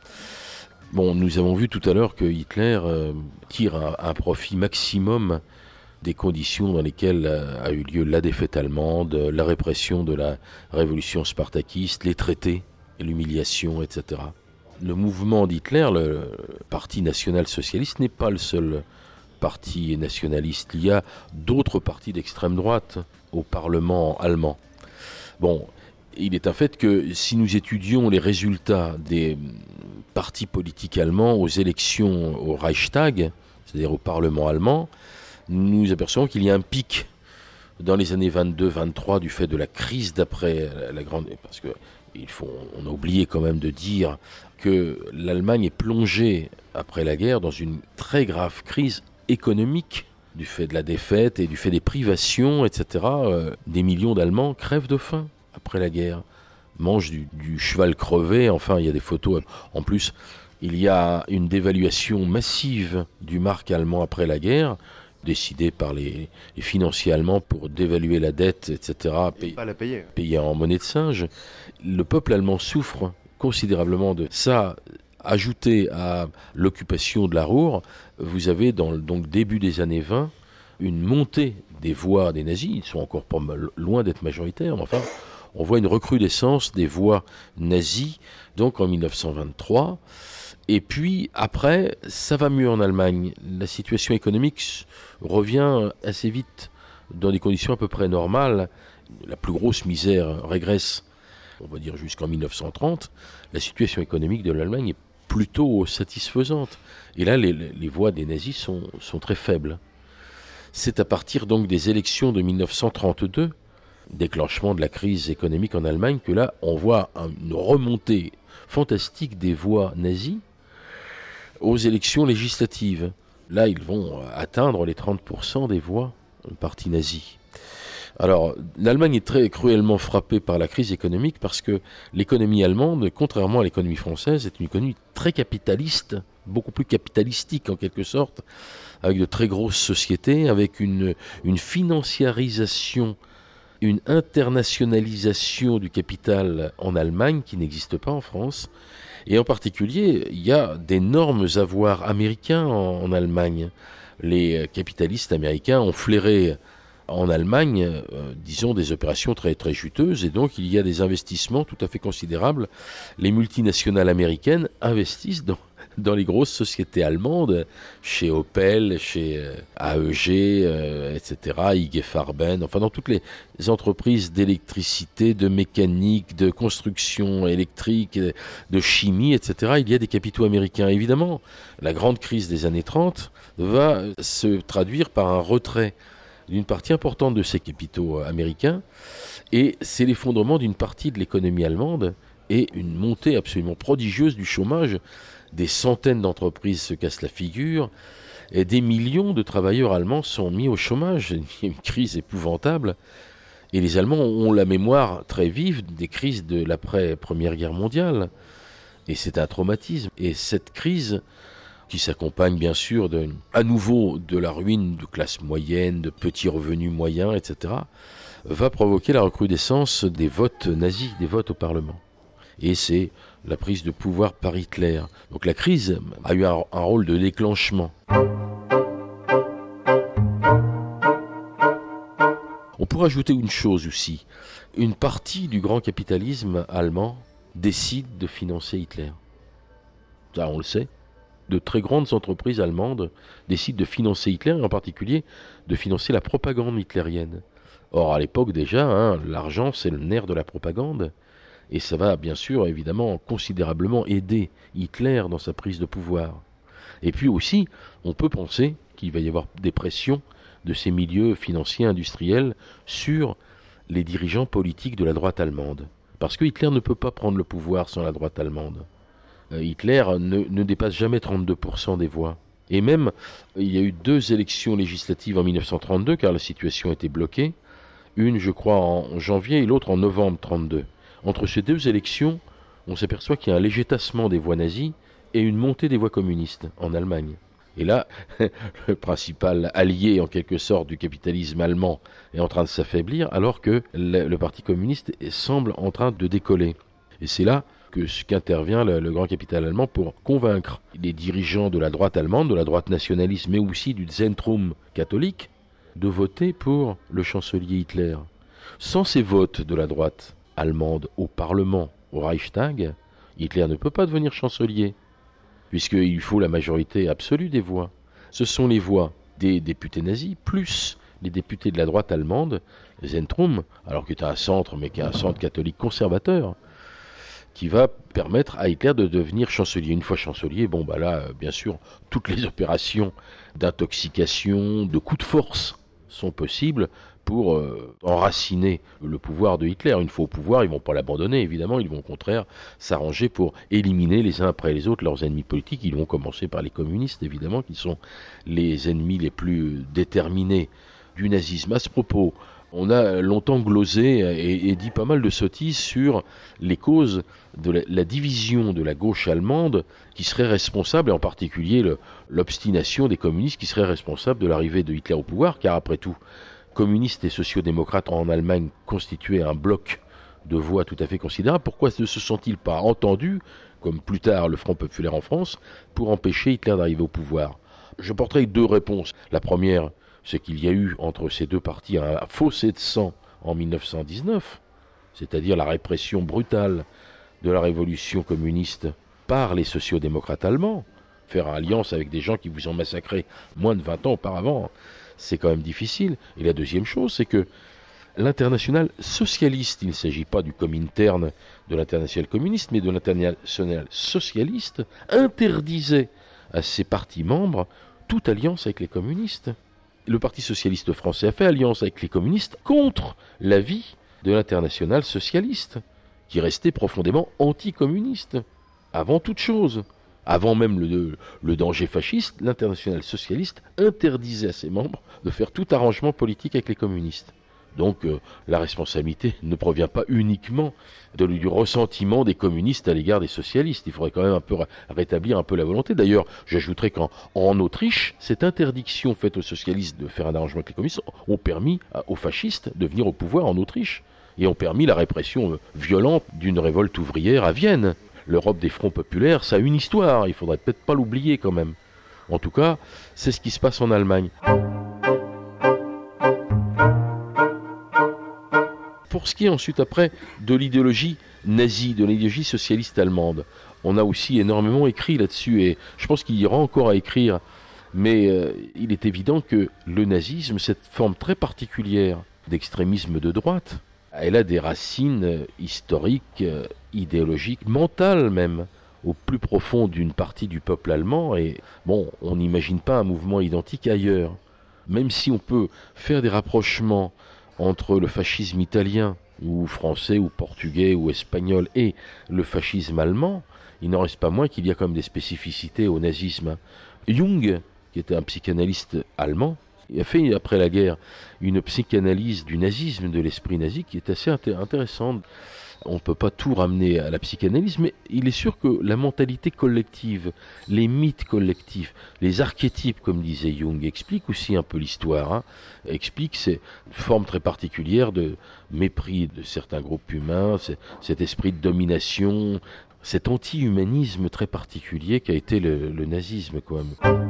Bon, nous avons vu tout à l'heure que Hitler euh, tire un, un profit maximum des conditions dans lesquelles euh, a eu lieu la défaite allemande, la répression de la révolution spartakiste, les traités, l'humiliation, et cetera. Le mouvement d'Hitler, le Parti national-socialiste, n'est pas le seul parti nationaliste. Il y a d'autres partis d'extrême droite au Parlement allemand. Bon, il est un fait que si nous étudions les résultats des partis politiques allemands aux élections au Reichstag, c'est-à-dire au Parlement allemand, nous apercevons qu'il y a un pic dans les années vingt-deux vingt-trois du fait de la crise d'après la grande... Parce que il faut, on a oublié quand même de dire que l'Allemagne est plongée après la guerre dans une très grave crise économique du fait de la défaite et du fait des privations, et cetera. Euh, des millions d'Allemands crèvent de faim après la guerre, mangent du, du cheval crevé, enfin il y a des photos. En plus, il y a une dévaluation massive du mark allemand après la guerre, décidée par les, les financiers allemands pour dévaluer la dette, et cetera. Et pas la payer. Payer en monnaie de singe. Le peuple allemand souffre considérablement de ça. Ajouté à l'occupation de la Ruhr, vous avez dans le donc, début des années vingt une montée des voix des nazis. Ils sont encore pas mal, loin d'être majoritaires, mais enfin, on voit une recrudescence des voix nazies, donc en mille neuf cent vingt-trois. Et puis après, ça va mieux en Allemagne. La situation économique revient assez vite dans des conditions à peu près normales. La plus grosse misère régresse, on va dire jusqu'en mille neuf cent trente. La situation économique de l'Allemagne est plutôt satisfaisante. Et là, les, les voix des nazis sont, sont très faibles. C'est à partir donc des élections de mille neuf cent trente-deux, déclenchement de la crise économique en Allemagne, que là, on voit une remontée fantastique des voix nazies aux élections législatives. Là, ils vont atteindre les trente pour cent des voix du parti nazi. Alors, l'Allemagne est très cruellement frappée par la crise économique parce que l'économie allemande, contrairement à l'économie française, est une économie très capitaliste, beaucoup plus capitalistique en quelque sorte, avec de très grosses sociétés, avec une, une financiarisation, une internationalisation du capital en Allemagne qui n'existe pas en France. Et en particulier, il y a d'énormes avoirs américains en, en Allemagne. Les capitalistes américains ont flairé en Allemagne, euh, disons, des opérations très, très juteuses, et donc il y a des investissements tout à fait considérables. Les multinationales américaines investissent dans, dans les grosses sociétés allemandes, chez Opel, chez euh, A E G, euh, et cetera, I G Farben, enfin dans toutes les entreprises d'électricité, de mécanique, de construction électrique, de chimie, et cetera. Il y a des capitaux américains. Évidemment, la grande crise des années trente va se traduire par un retrait d'une partie importante de ses capitaux américains, et c'est l'effondrement d'une partie de l'économie allemande et une montée absolument prodigieuse du chômage. Des centaines d'entreprises se cassent la figure, et des millions de travailleurs allemands sont mis au chômage. Il y a une crise épouvantable, et les Allemands ont la mémoire très vive des crises de l'après-Première Guerre mondiale, et c'est un traumatisme. Et cette crise, qui s'accompagne bien sûr de, à nouveau de la ruine de classes moyennes, de petits revenus moyens, et cetera, va provoquer la recrudescence des votes nazis, des votes au Parlement. Et c'est la prise de pouvoir par Hitler. Donc la crise a eu un, un rôle de déclenchement. On pourrait ajouter une chose aussi. Une partie du grand capitalisme allemand décide de financer Hitler. Ça, on le sait. De très grandes entreprises allemandes décident de financer Hitler, et en particulier de financer la propagande hitlérienne. Or, à l'époque déjà, hein, l'argent, c'est le nerf de la propagande. Et ça va bien sûr, évidemment, considérablement aider Hitler dans sa prise de pouvoir. Et puis aussi, on peut penser qu'il va y avoir des pressions de ces milieux financiers industriels sur les dirigeants politiques de la droite allemande. Parce que Hitler ne peut pas prendre le pouvoir sans la droite allemande. Euh, Hitler ne, ne dépasse jamais trente-deux pour cent des voix. Et même, il y a eu deux élections législatives en mille neuf cent trente-deux, car la situation était bloquée. Une, je crois, en janvier et l'autre en novembre trente-deux. Entre ces deux élections, on s'aperçoit qu'il y a un léger tassement des voix nazies et une montée des voix communistes en Allemagne. Et là, le principal allié, en quelque sorte, du capitalisme allemand est en train de s'affaiblir, alors que le, le Parti communiste semble en train de décoller. Et c'est là que, qu'intervient le, le grand capital allemand pour convaincre les dirigeants de la droite allemande, de la droite nationaliste, mais aussi du Zentrum catholique, de voter pour le chancelier Hitler. Sans ces votes de la droite allemande au Parlement, au Reichstag, Hitler ne peut pas devenir chancelier, puisqu'il faut la majorité absolue des voix. Ce sont les voix des députés nazis, plus les députés de la droite allemande, Zentrum, alors que c'est un centre, mais qui est un centre catholique conservateur, qui va permettre à Hitler de devenir chancelier. Une fois chancelier, bon bah là, bien sûr, toutes les opérations d'intoxication, de coups de force sont possibles pour euh, enraciner le pouvoir de Hitler. Une fois au pouvoir, ils ne vont pas l'abandonner, évidemment, ils vont au contraire s'arranger pour éliminer les uns après les autres leurs ennemis politiques. Ils vont commencer par les communistes, évidemment, qui sont les ennemis les plus déterminés du nazisme. À ce propos, on a longtemps glosé et, et dit pas mal de sottises sur les causes de la, la division de la gauche allemande qui serait responsable, et en particulier le, l'obstination des communistes qui serait responsable de l'arrivée de Hitler au pouvoir, car après tout, communistes et sociodémocrates en Allemagne constituaient un bloc de voix tout à fait considérable. Pourquoi ne se sont-ils pas entendus, comme plus tard le Front populaire en France, pour empêcher Hitler d'arriver au pouvoir? Je porterai deux réponses. La première, c'est qu'il y a eu entre ces deux partis un fossé de sang en mille neuf cent dix-neuf, c'est-à-dire la répression brutale de la révolution communiste par les sociodémocrates allemands. Faire alliance avec des gens qui vous ont massacré moins de vingt ans auparavant, c'est quand même difficile. Et la deuxième chose, c'est que l'internationale socialiste, il ne s'agit pas du Comintern de l'internationale communiste, mais de l'internationale socialiste, interdisait à ses partis membres toute alliance avec les communistes. Le Parti socialiste français a fait alliance avec les communistes contre l'avis de l'internationale socialiste, qui restait profondément anticommuniste, avant toute chose. Avant même le, le danger fasciste, l'internationale socialiste interdisait à ses membres de faire tout arrangement politique avec les communistes. Donc euh, la responsabilité ne provient pas uniquement de, du ressentiment des communistes à l'égard des socialistes. Il faudrait quand même un peu rétablir un peu la volonté. D'ailleurs, j'ajouterais qu'en en Autriche, cette interdiction faite aux socialistes de faire un arrangement avec les communistes ont permis aux fascistes de venir au pouvoir en Autriche et ont permis la répression violente d'une révolte ouvrière à Vienne. L'Europe des fronts populaires, ça a une histoire, il faudrait peut-être pas l'oublier quand même. En tout cas, c'est ce qui se passe en Allemagne. Pour ce qui est ensuite après de l'idéologie nazie, de l'idéologie socialiste allemande, on a aussi énormément écrit là-dessus et je pense qu'il y aura encore à écrire. Mais euh, il est évident que le nazisme, cette forme très particulière d'extrémisme de droite, elle a des racines historiques, idéologiques, mentales même, au plus profond d'une partie du peuple allemand. Et bon, on n'imagine pas un mouvement identique ailleurs. Même si on peut faire des rapprochements entre le fascisme italien, ou français, ou portugais, ou espagnol, et le fascisme allemand, il n'en reste pas moins qu'il y a quand même des spécificités au nazisme. Jung, qui était un psychanalyste allemand, il a fait après la guerre une psychanalyse du nazisme, de l'esprit nazi, qui est assez inté- intéressante. On ne peut pas tout ramener à la psychanalyse, mais il est sûr que la mentalité collective, les mythes collectifs, les archétypes, comme disait Jung, expliquent aussi un peu l'histoire, hein, expliquent ces formes très particulières de mépris de certains groupes humains, cet esprit de domination, cet anti-humanisme très particulier qu'a été le, le nazisme, quand même.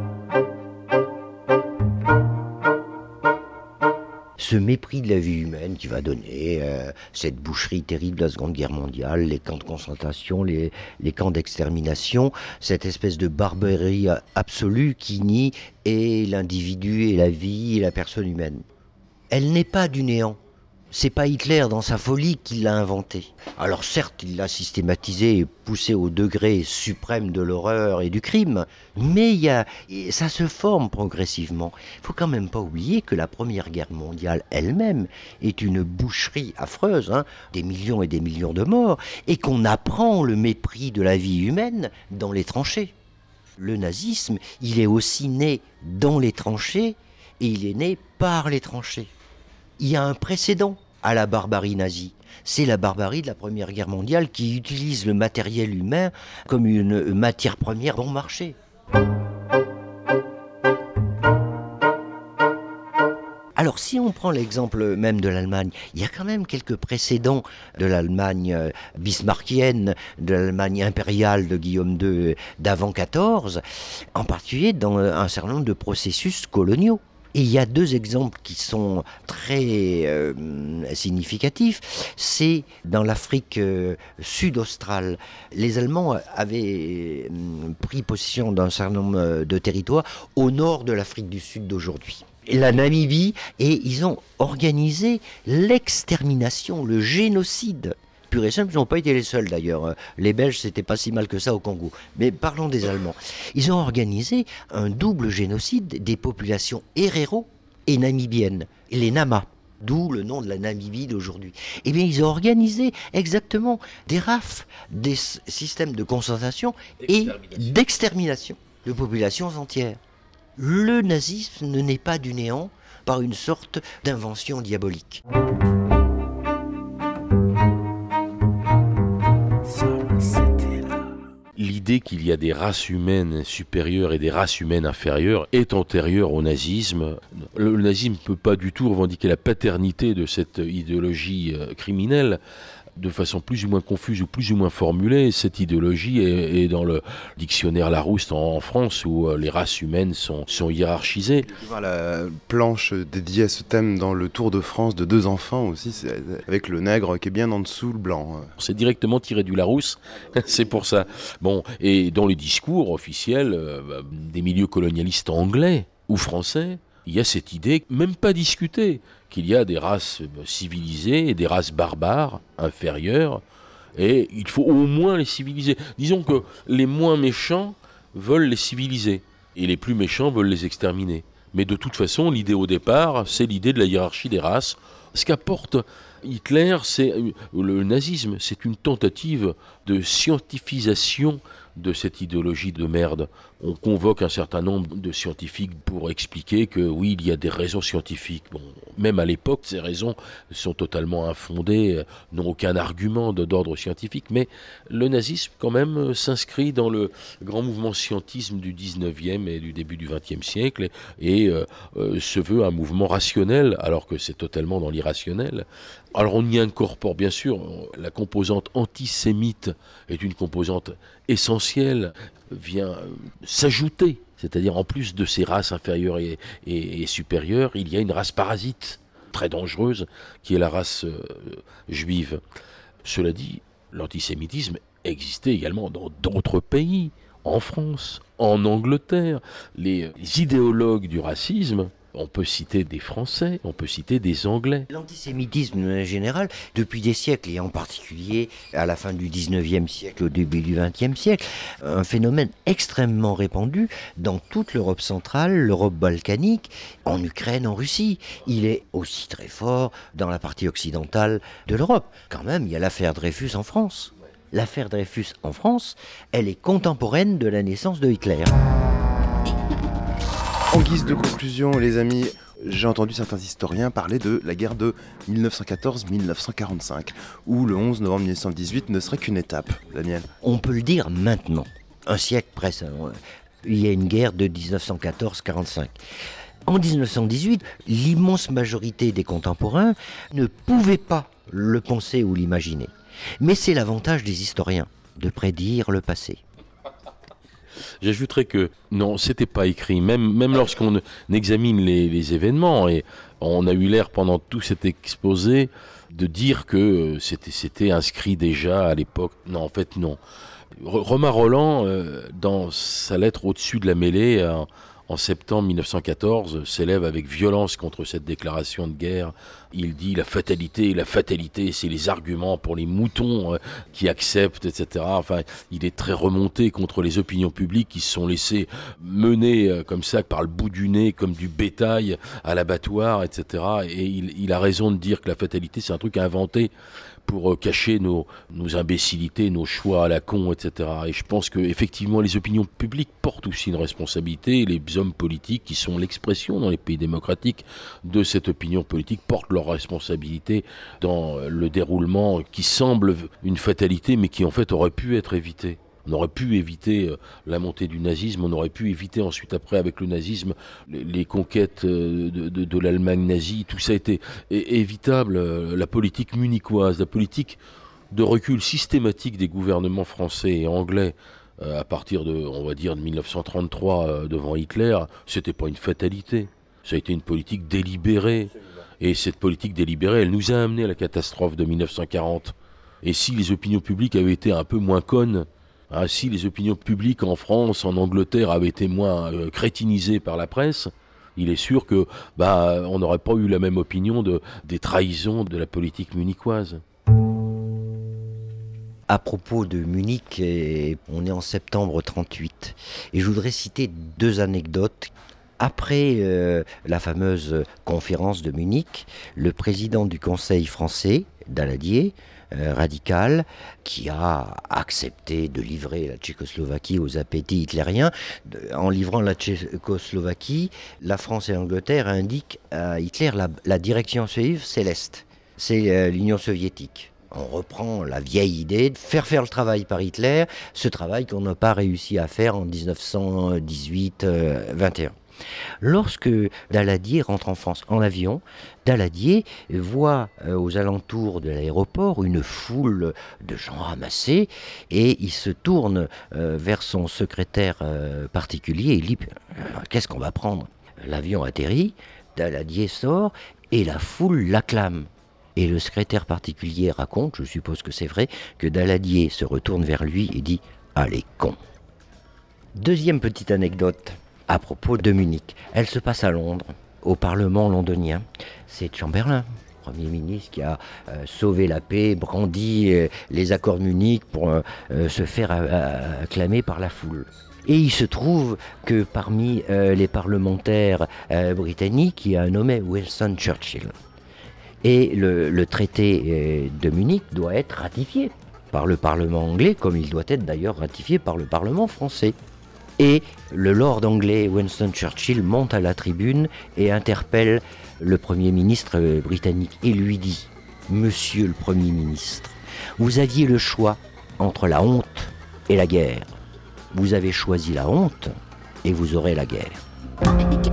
Ce mépris de la vie humaine qui va donner euh, cette boucherie terrible de la Seconde Guerre mondiale, les camps de concentration, les, les camps d'extermination, cette espèce de barbarie absolue qui nie et l'individu et la vie et la personne humaine. Elle n'est pas du néant. C'est pas Hitler dans sa folie qui l'a inventé. Alors certes, il l'a systématisé et poussé au degré suprême de l'horreur et du crime, mais il y a, ça se forme progressivement. Il faut quand même pas oublier que la Première Guerre mondiale elle-même est une boucherie affreuse, hein, des millions et des millions de morts, et qu'on apprend le mépris de la vie humaine dans les tranchées. Le nazisme, il est aussi né dans les tranchées et il est né par les tranchées. Il y a un précédent à la barbarie nazie. C'est la barbarie de la Première Guerre mondiale qui utilise le matériel humain comme une matière première bon marché. Alors si on prend l'exemple même de l'Allemagne, il y a quand même quelques précédents de l'Allemagne bismarckienne, de l'Allemagne impériale de Guillaume deux d'avant quatorze, en particulier dans un certain nombre de processus coloniaux. Et il y a deux exemples qui sont très euh, significatifs. C'est dans l'Afrique euh, sud-australe. Les Allemands avaient euh, pris possession d'un certain nombre de territoires au nord de l'Afrique du Sud d'aujourd'hui. La Namibie, et ils ont organisé l'extermination, le génocide. Pur et simple, ils n'ont pas été les seuls d'ailleurs. Les Belges, c'était pas si mal que ça au Congo. Mais parlons des Allemands. Ils ont organisé un double génocide des populations héréro et namibiennes, les Nama, d'où le nom de la Namibie d'aujourd'hui. Eh bien, ils ont organisé exactement des R A F, des systèmes de concentration et d'extermination de populations entières. Le nazisme ne naît pas du néant par une sorte d'invention diabolique. L'idée qu'il y a des races humaines supérieures et des races humaines inférieures est antérieure au nazisme. Le nazisme ne peut pas du tout revendiquer la paternité de cette idéologie criminelle. De façon plus ou moins confuse ou plus ou moins formulée, cette idéologie est, est dans le dictionnaire Larousse en, en France, où euh, les races humaines sont, sont hiérarchisées. Je vois la planche dédiée à ce thème dans le Tour de France de deux enfants aussi, c'est avec le nègre qui est bien en dessous le blanc. C'est directement tiré du Larousse, c'est pour ça. Bon, et dans les discours officiels euh, des milieux colonialistes anglais ou français, il y a cette idée, même pas discutée, qu'il y a des races civilisées et des races barbares, inférieures, et il faut au moins les civiliser. Disons que les moins méchants veulent les civiliser, et les plus méchants veulent les exterminer. Mais de toute façon, l'idée au départ, c'est l'idée de la hiérarchie des races. Ce qu'apporte Hitler, c'est le nazisme, c'est une tentative de scientifisation de cette idéologie de merde. On convoque un certain nombre de scientifiques pour expliquer que oui, il y a des raisons scientifiques. Bon, même à l'époque, ces raisons sont totalement infondées, n'ont aucun argument de, d'ordre scientifique, mais le nazisme, quand même, s'inscrit dans le grand mouvement scientisme du dix-neuvième et du début du vingtième siècle, et, et euh, euh, se veut un mouvement rationnel, alors que c'est totalement dans l'irrationnel. Alors on y incorpore, bien sûr, la composante antisémite est une composante essentielle, vient s'ajouter, c'est-à-dire en plus de ces races inférieures et, et, et supérieures, il y a une race parasite très dangereuse qui est la race euh, juive. Cela dit, l'antisémitisme existait également dans d'autres pays, en France, en Angleterre. Les, les idéologues du racisme On peut citer des Français, on peut citer des Anglais. L'antisémitisme général, depuis des siècles, et en particulier à la fin du dix-neuvième siècle, au début du vingtième siècle, un phénomène extrêmement répandu dans toute l'Europe centrale, l'Europe balkanique, en Ukraine, en Russie. Il est aussi très fort dans la partie occidentale de l'Europe. Quand même, il y a l'affaire Dreyfus en France. L'affaire Dreyfus en France, elle est contemporaine de la naissance de Hitler. En guise de conclusion, les amis, j'ai entendu certains historiens parler de la guerre de dix-neuf cent quatorze à dix-neuf cent quarante-cinq, où le onze novembre dix-neuf cent dix-huit ne serait qu'une étape, Daniel. On peut le dire maintenant, un siècle presque. Il y a une guerre de dix-neuf cent quatorze à quarante-cinq. En dix-neuf cent dix-huit, l'immense majorité des contemporains ne pouvaient pas le penser ou l'imaginer. Mais c'est l'avantage des historiens, de prédire le passé. J'ajouterais que non, c'était pas écrit. Même, même lorsqu'on examine les, les événements, et on a eu l'air pendant tout cet exposé de dire que c'était, c'était inscrit déjà à l'époque. Non, en fait, non. Romain Rolland, euh, dans sa lettre au-dessus de la mêlée, euh, en septembre dix-neuf cent quatorze, s'élève avec violence contre cette déclaration de guerre. Il dit la fatalité, la fatalité, c'est les arguments pour les moutons euh, qui acceptent, et cetera. Enfin, il est très remonté contre les opinions publiques qui se sont laissées mener euh, comme ça, par le bout du nez, comme du bétail à l'abattoir, et cetera. Et il, il a raison de dire que la fatalité, c'est un truc inventé pour cacher nos, nos imbécilités, nos choix à la con, et cetera. Et je pense que effectivement, les opinions publiques portent aussi une responsabilité. Les hommes politiques, qui sont l'expression dans les pays démocratiques de cette opinion politique, portent leur responsabilité dans le déroulement qui semble une fatalité, mais qui en fait aurait pu être évité. On aurait pu éviter la montée du nazisme, on aurait pu éviter ensuite après avec le nazisme les, les conquêtes de, de, de l'Allemagne nazie, tout ça a été évitable. La politique munichoise, la politique de recul systématique des gouvernements français et anglais à partir de, on va dire, de dix-neuf cent trente-trois devant Hitler, c'était pas une fatalité, ça a été une politique délibérée. Et cette politique délibérée, elle nous a amené à la catastrophe de dix-neuf cent quarante. Et si les opinions publiques avaient été un peu moins connes, Ah, si les opinions publiques en France, en Angleterre avaient été moins euh, crétinisées par la presse, il est sûr que bah, on n'aurait pas eu la même opinion de, des trahisons de la politique munichoise. À propos de Munich, on est en septembre trente-huit, et je voudrais citer deux anecdotes. Après euh, la fameuse conférence de Munich, le président du Conseil français, Daladier, euh, radical, qui a accepté de livrer la Tchécoslovaquie aux appétits hitlériens. En livrant la Tchécoslovaquie, la France et l'Angleterre indiquent à Hitler la, la direction à suivre, c'est l'Est, c'est euh, l'Union soviétique. On reprend la vieille idée de faire faire le travail par Hitler, ce travail qu'on n'a pas réussi à faire en dix-neuf cent dix-huit vingt et un. Lorsque Daladier rentre en France en avion, Daladier voit euh, aux alentours de l'aéroport une foule de gens ramassés, et il se tourne euh, vers son secrétaire euh, particulier et il dit euh, « Qu'est-ce qu'on va prendre ?» L'avion atterrit, Daladier sort et la foule l'acclame. Et le secrétaire particulier raconte, je suppose que c'est vrai, que Daladier se retourne vers lui et dit « Allez, con !» Deuxième petite anecdote à propos de Munich. Elle se passe à Londres, au Parlement londonien. C'est Chamberlain, Premier ministre, qui a euh, sauvé la paix, brandi euh, les accords de Munich pour euh, euh, se faire euh, acclamer par la foule. Et il se trouve que parmi euh, les parlementaires euh, britanniques, il y a un nommé Winston Churchill. Et le, le traité euh, de Munich doit être ratifié par le Parlement anglais, comme il doit être d'ailleurs ratifié par le Parlement français. Et le lord anglais Winston Churchill monte à la tribune et interpelle le Premier ministre britannique et lui dit « Monsieur le Premier ministre, vous aviez le choix entre la honte et la guerre. Vous avez choisi la honte et vous aurez la guerre. »